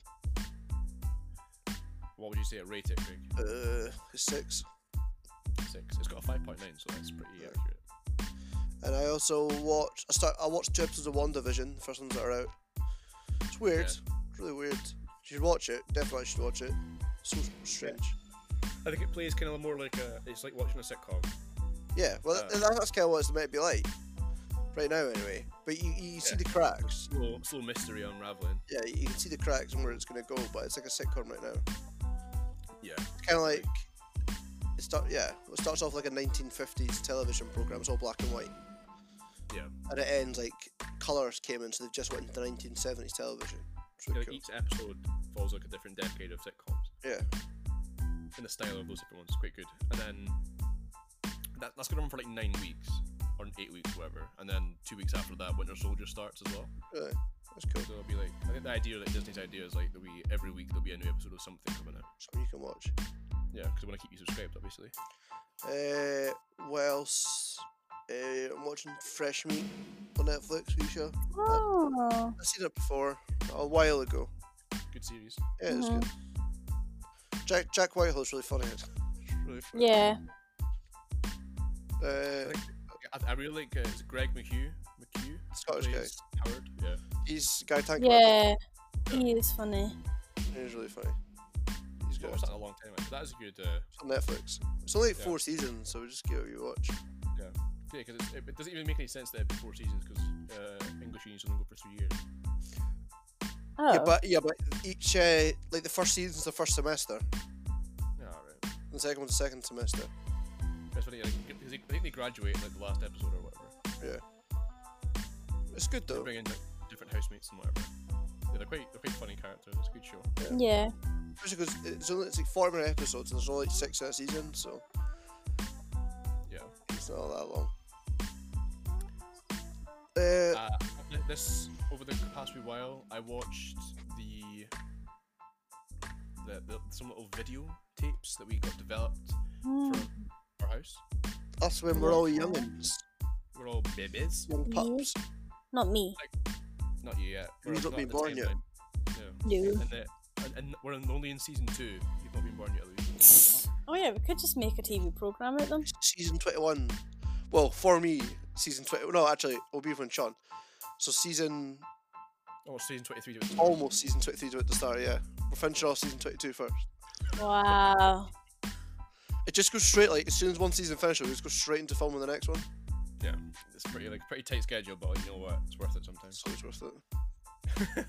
What would you say it rate it, Craig? Uh, six. Six. It's got a five point nine, so that's pretty Yeah. accurate. And I also watched. I start. I watched two episodes of WandaVision. The first ones that are out. It's weird. Yeah. It's really weird. You should watch it. Definitely should watch it. So strange. I think it plays kind of more like a. It's like watching a sitcom. Yeah. Well, Uh, that, that's kind of what it's meant to be like. Right now, anyway. But you, you see Yeah. the cracks. Slow, slow mystery unraveling. Yeah, you can see the cracks and where it's gonna go. But it's like a sitcom right now. Yeah. It's kind of like. It start. Yeah. It starts off like a nineteen fifties television program. It's all black and white. Yeah. And it ends like colours came in, so they've just went into nineteen seventies television. It's really Like cool. each episode falls like a different decade of sitcoms. Yeah. In the style of those different ones, quite good. And then that, that's gonna run for like nine weeks or eight weeks, whatever. And then two weeks after that, Winter Soldier starts as well. Really. That's cool. So it'll be like I think the idea, like Disney's idea, is like that we every week there'll be a new episode of something coming out. Something you can watch. Yeah, because we want to keep you subscribed, obviously. Uh, what else? Uh, I'm watching Fresh Meat on Netflix. Wee show. Oh. I've seen it before a while ago. Good series. Yeah, it's Mhm. good. Jack Jack Whitehall's really funny. It's really funny. Yeah. Uh, I, I really like uh, is it Greg McHugh. McHugh. Scottish guy. Plays Howard. Yeah. He's Guy Tank. Yeah. He is funny. He's really funny. He's I good. watched that in a long time. Actually. That is a good. Uh, It's on Netflix. It's only like Yeah. four seasons, so just give it a watch. yeah, because it, it doesn't even make any sense that it'd be four seasons because uh, English unions only go for three years. Oh. Yeah, but yeah, but each uh, like the first season's the first semester, Yeah, right. and the second one's the second semester. That's funny. Like, 'cause they, I think they graduate in like the last episode or whatever. It's good They though. bring in like different housemates and whatever. Yeah, they're quite they're quite funny characters. It's a good show. Yeah. Especially because it's only it's like forty minute episodes and there's only like six in a season, so Yeah. it's not that long. Uh, Uh, th- this over the past wee while, I watched the the, the some little video tapes that we got developed Hmm. from our house. that's when we're all youngins, We're all babies. young Me? pups. Not me. Not you yet. We're You've not been at the born yet. timeline. No. No. And, the, and, and we're in, only in season two. You've not been born yet, Louise. Oh yeah, we could just make a T V program out of them. Season twenty-one. Well, for me, season twenty. No, actually, it'll be from Sean. So season Oh, season twenty-three. To almost season twenty-three at the start. Yeah, we're finishing off season twenty-two first. Wow. It just goes straight like as soon as one season finishes, we just go straight into filming the next one. Yeah, it's pretty like pretty tight schedule, but you know what? It's worth it sometimes. So it's worth it.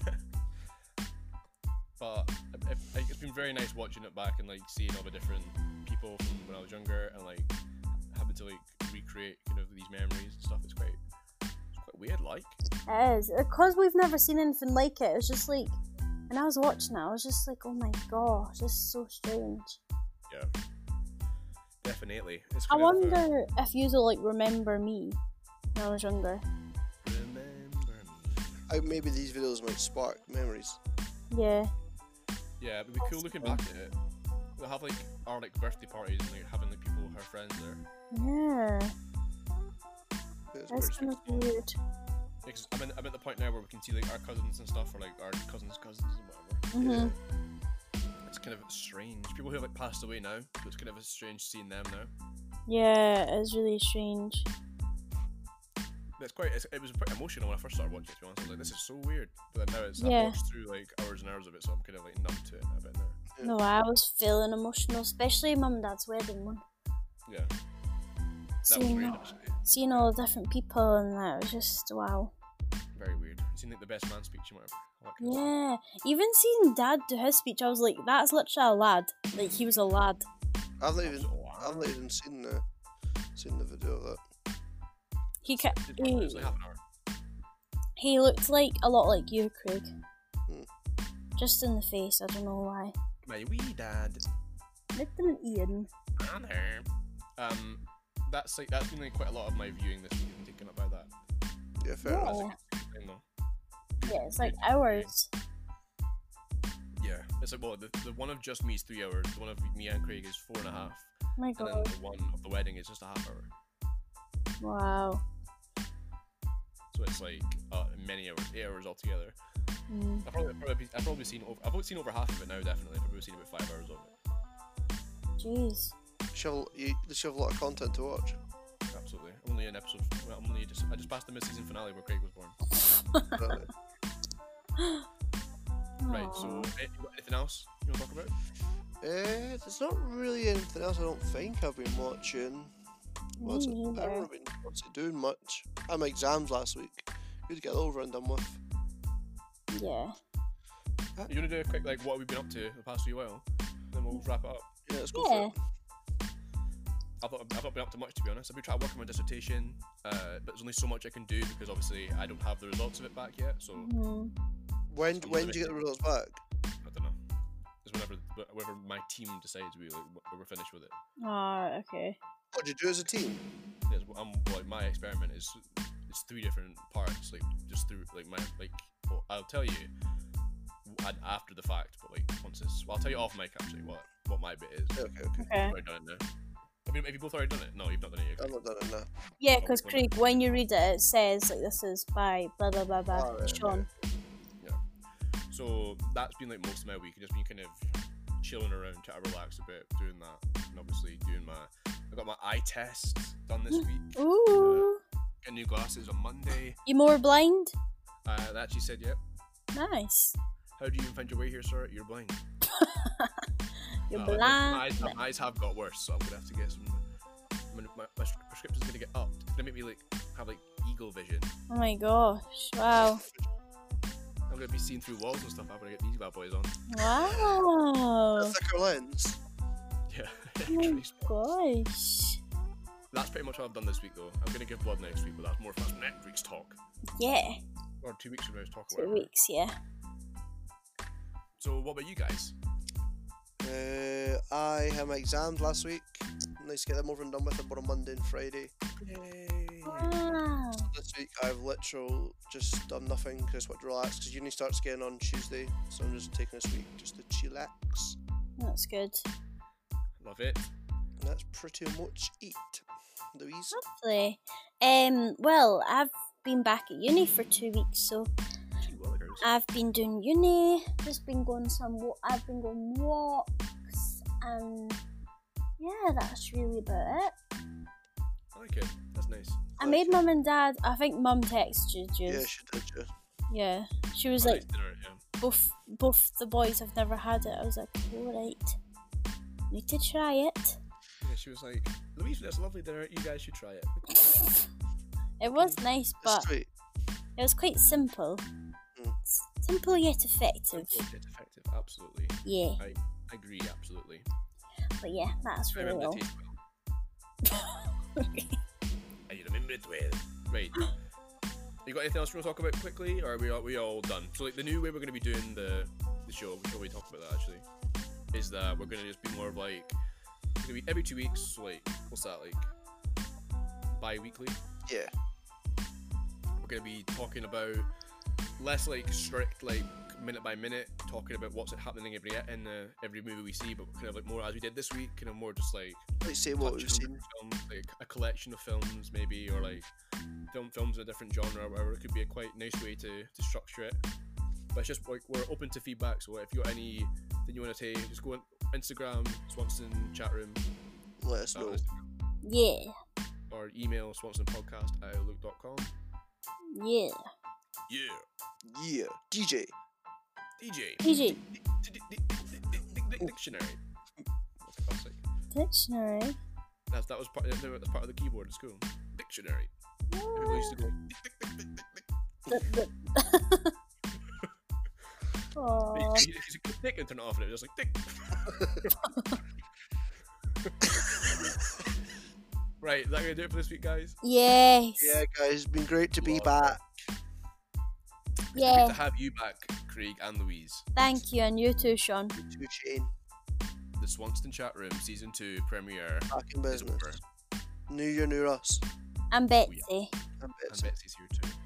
But if, like, it's been very nice watching it back and like seeing all the different people from when I was younger and like having to like recreate kind of these memories and stuff. It's quite, it's quite weird. Like, It is. Because we've never seen anything like it, it's just like, when I was watching it, I was just like, oh my gosh, this is so strange. yeah, definitely. It's I kind of, uh, wonder if you like remember me when I was younger. remember me. I, maybe these videos might spark memories. Yeah. Yeah, it'd be cool looking back at it. We'll have like our like birthday parties and like having like people, her friends there. Yeah. It's That's weird. kind of weird. Yeah, 'cause I'm, in, I'm at the point now where we can see like our cousins and stuff, or like our cousins' cousins and whatever. Mm-hmm. It's kind of strange. People who have like passed away now, so it's kind of strange seeing them now. Yeah, it's really strange. But it's quite. It's, it was quite emotional when I first started watching it. To be honest, I was like, "This is so weird." But then now it's Yeah. I've watched through like hours and hours of it, so I'm kind of like numb to it a bit now. Yeah. No, I was feeling emotional, especially Mum and Dad's wedding one. Yeah, that was Seeing weird all, actually. seeing all the different people and that, it was just wow. Very weird. Seeing like the best man speech and whatever. All that kind of stuff. Yeah, even seeing Dad do his speech, I was like, that's literally a lad. Like, he was a lad. I've not even, So, I've not even seen the, seen the video of that. He ca- It was- it was he, like half an hour. he looked like a lot like you, Craig. Hmm. Just in the face, I don't know why. My wee dad. Little Ian. On her. Um, that's like that's been like quite a lot of my viewing this week. I've been taken up by that. Yeah, fair Yeah. enough. Thing, though. Yeah, it's like hours. Yeah, It's like, well, the, the one of just me is three hours. The one of me and Craig is four and a half. Oh my And then god. the one of the wedding is just a half hour. Wow. So it's like uh, many hours, eight hours altogether. Mm. I've probably, probably, I've probably seen over, I've seen over half of it now. Definitely, I've probably seen about five hours of it. Jeez. She'll, you, she'll have a lot of content to watch. Absolutely. I'm only an episode. Well, I'm only just. I just passed the mid-season finale where Craig was born. Right. Right. So, Aw. eh, you got anything else you want to talk about? Uh, there's not really anything else I don't think I've been watching. What's it? Me I neither. haven't been what's it doing much. I had my exams last week. Good to get over and done with. Yeah. You want to do a quick like what we've been up to the past few while? Then we'll wrap it up. Yeah, let's go Yeah. for it. I've not, I've not been up to much, to be honest. I've been trying to work on my dissertation, uh, but there's only so much I can do because obviously I don't have the results of it back yet. So Mhm. When Just when leave do it. you get the results back? I don't know. It's whenever whenever my team decides we like when we're finished with it. Ah, okay. What did you do as a team? It's, I'm, like my experiment is it's three different parts, like just through like my like. Well, I'll tell you ad- after the fact, but like once it's. Well, I'll tell you off mic actually what what my bit is. Yeah, okay, okay. Okay. I've already done it now. Have you, have you both already done it? No, you've not done it yet. I've not done it now. Yeah, because Craig, when you read it, it says like this is by blah blah blah blah Oh, right, Sean. So that's been like most of my week. Just been kind of chilling around, trying to relax a bit, doing that, and obviously doing my. I got my eye test done this week. Ooh, Got new glasses on Monday. you more blind? Uh, they actually said, "Yep." Nice. How do you even find your way here, sir? You're blind. You're Uh, my- blind. My eyes, my eyes have got worse, so I'm gonna have to get some. My, my, my prescription's gonna get upped. It's gonna make me like have like eagle vision. Oh my gosh! Wow. I'm gonna be seeing through walls and stuff after I get these bad boys on. Wow. A thicker lens. Yeah. Oh my gosh. That's pretty much what I've done this week, though. I'm gonna give blood next week, but that's more fun next week's talk, Yeah. or two weeks from now's talk. Or Two whatever. weeks. Yeah. So, what about you guys? Uh, I had my exams last week. Nice to get them over and done with. About on Monday and Friday. Yay! Wow. This week I've literally just done nothing because I want to relax because uni starts again on Tuesday, so I'm just taking this week just to chillax. That's good. Love it. And that's pretty much it. Louise? Lovely. Um. Well, I've been back at uni for two weeks, so Gee, well, girls. I've been doing uni. Just been going some. wa- I've been going walks, and yeah, that's really about it. I like it. That's nice. I made mum and dad. I think mum texted you. Yeah, she did, yeah. Yeah. She was Oh, like, nice dinner, yeah. both both the boys have never had it. I was like, alright. Need to try it. Yeah, she was like, Louise, that's a lovely dinner. You guys should try it. It was nice, but It's sweet. it was quite simple. Mm. S- Simple yet effective. Simple, yet effective. Absolutely. Yeah. I agree. Absolutely. But yeah, that's I really remember all. the taste well. I remember it well. Right. You got anything else you want to talk about quickly, or are we all, we all done? So, like, the new way we're going to be doing the the show, before we talk about that actually, is that we're going to just be more of like, it's going to be every two weeks. So, like, what's that like? Bi-weekly. Yeah. We're going to be talking about less like strict like minute by minute, talking about what's happening every in uh, every movie we see, but kind of like more as we did this week, kind of more just like Let's say what we've touching on seen. different films, like a collection of films maybe, or like film films in a different genre or whatever. It could be a quite nice way to, to structure it. But it's just like we're open to feedback, so if you got anything you want to take, just go on Instagram, Swanson chat room, Let us uh, know. Yeah. or email swansonpodcast at outlook dot com. Yeah. Yeah. Yeah. D J. D J. P G. Dictionary. That's a classic. Dictionary. That's that was part. That's part of the keyboard at school. Dictionary. Everybody used to go. Dick, dick, dick, dick. The- the- Aw. You you could click dick and turn it off, and it was just like dick. Right, is that gonna do it for this week, guys? Yes. Yeah, guys, it's been great to be Love back. It's good Yeah. to have you back, Craig and Louise. Thank you, and you too, Sean. To Shane. The Swanston Chat Room Season two premiere Back in is business. over. New year, new us. And Betsy. And And Betsy. Betsy's here too.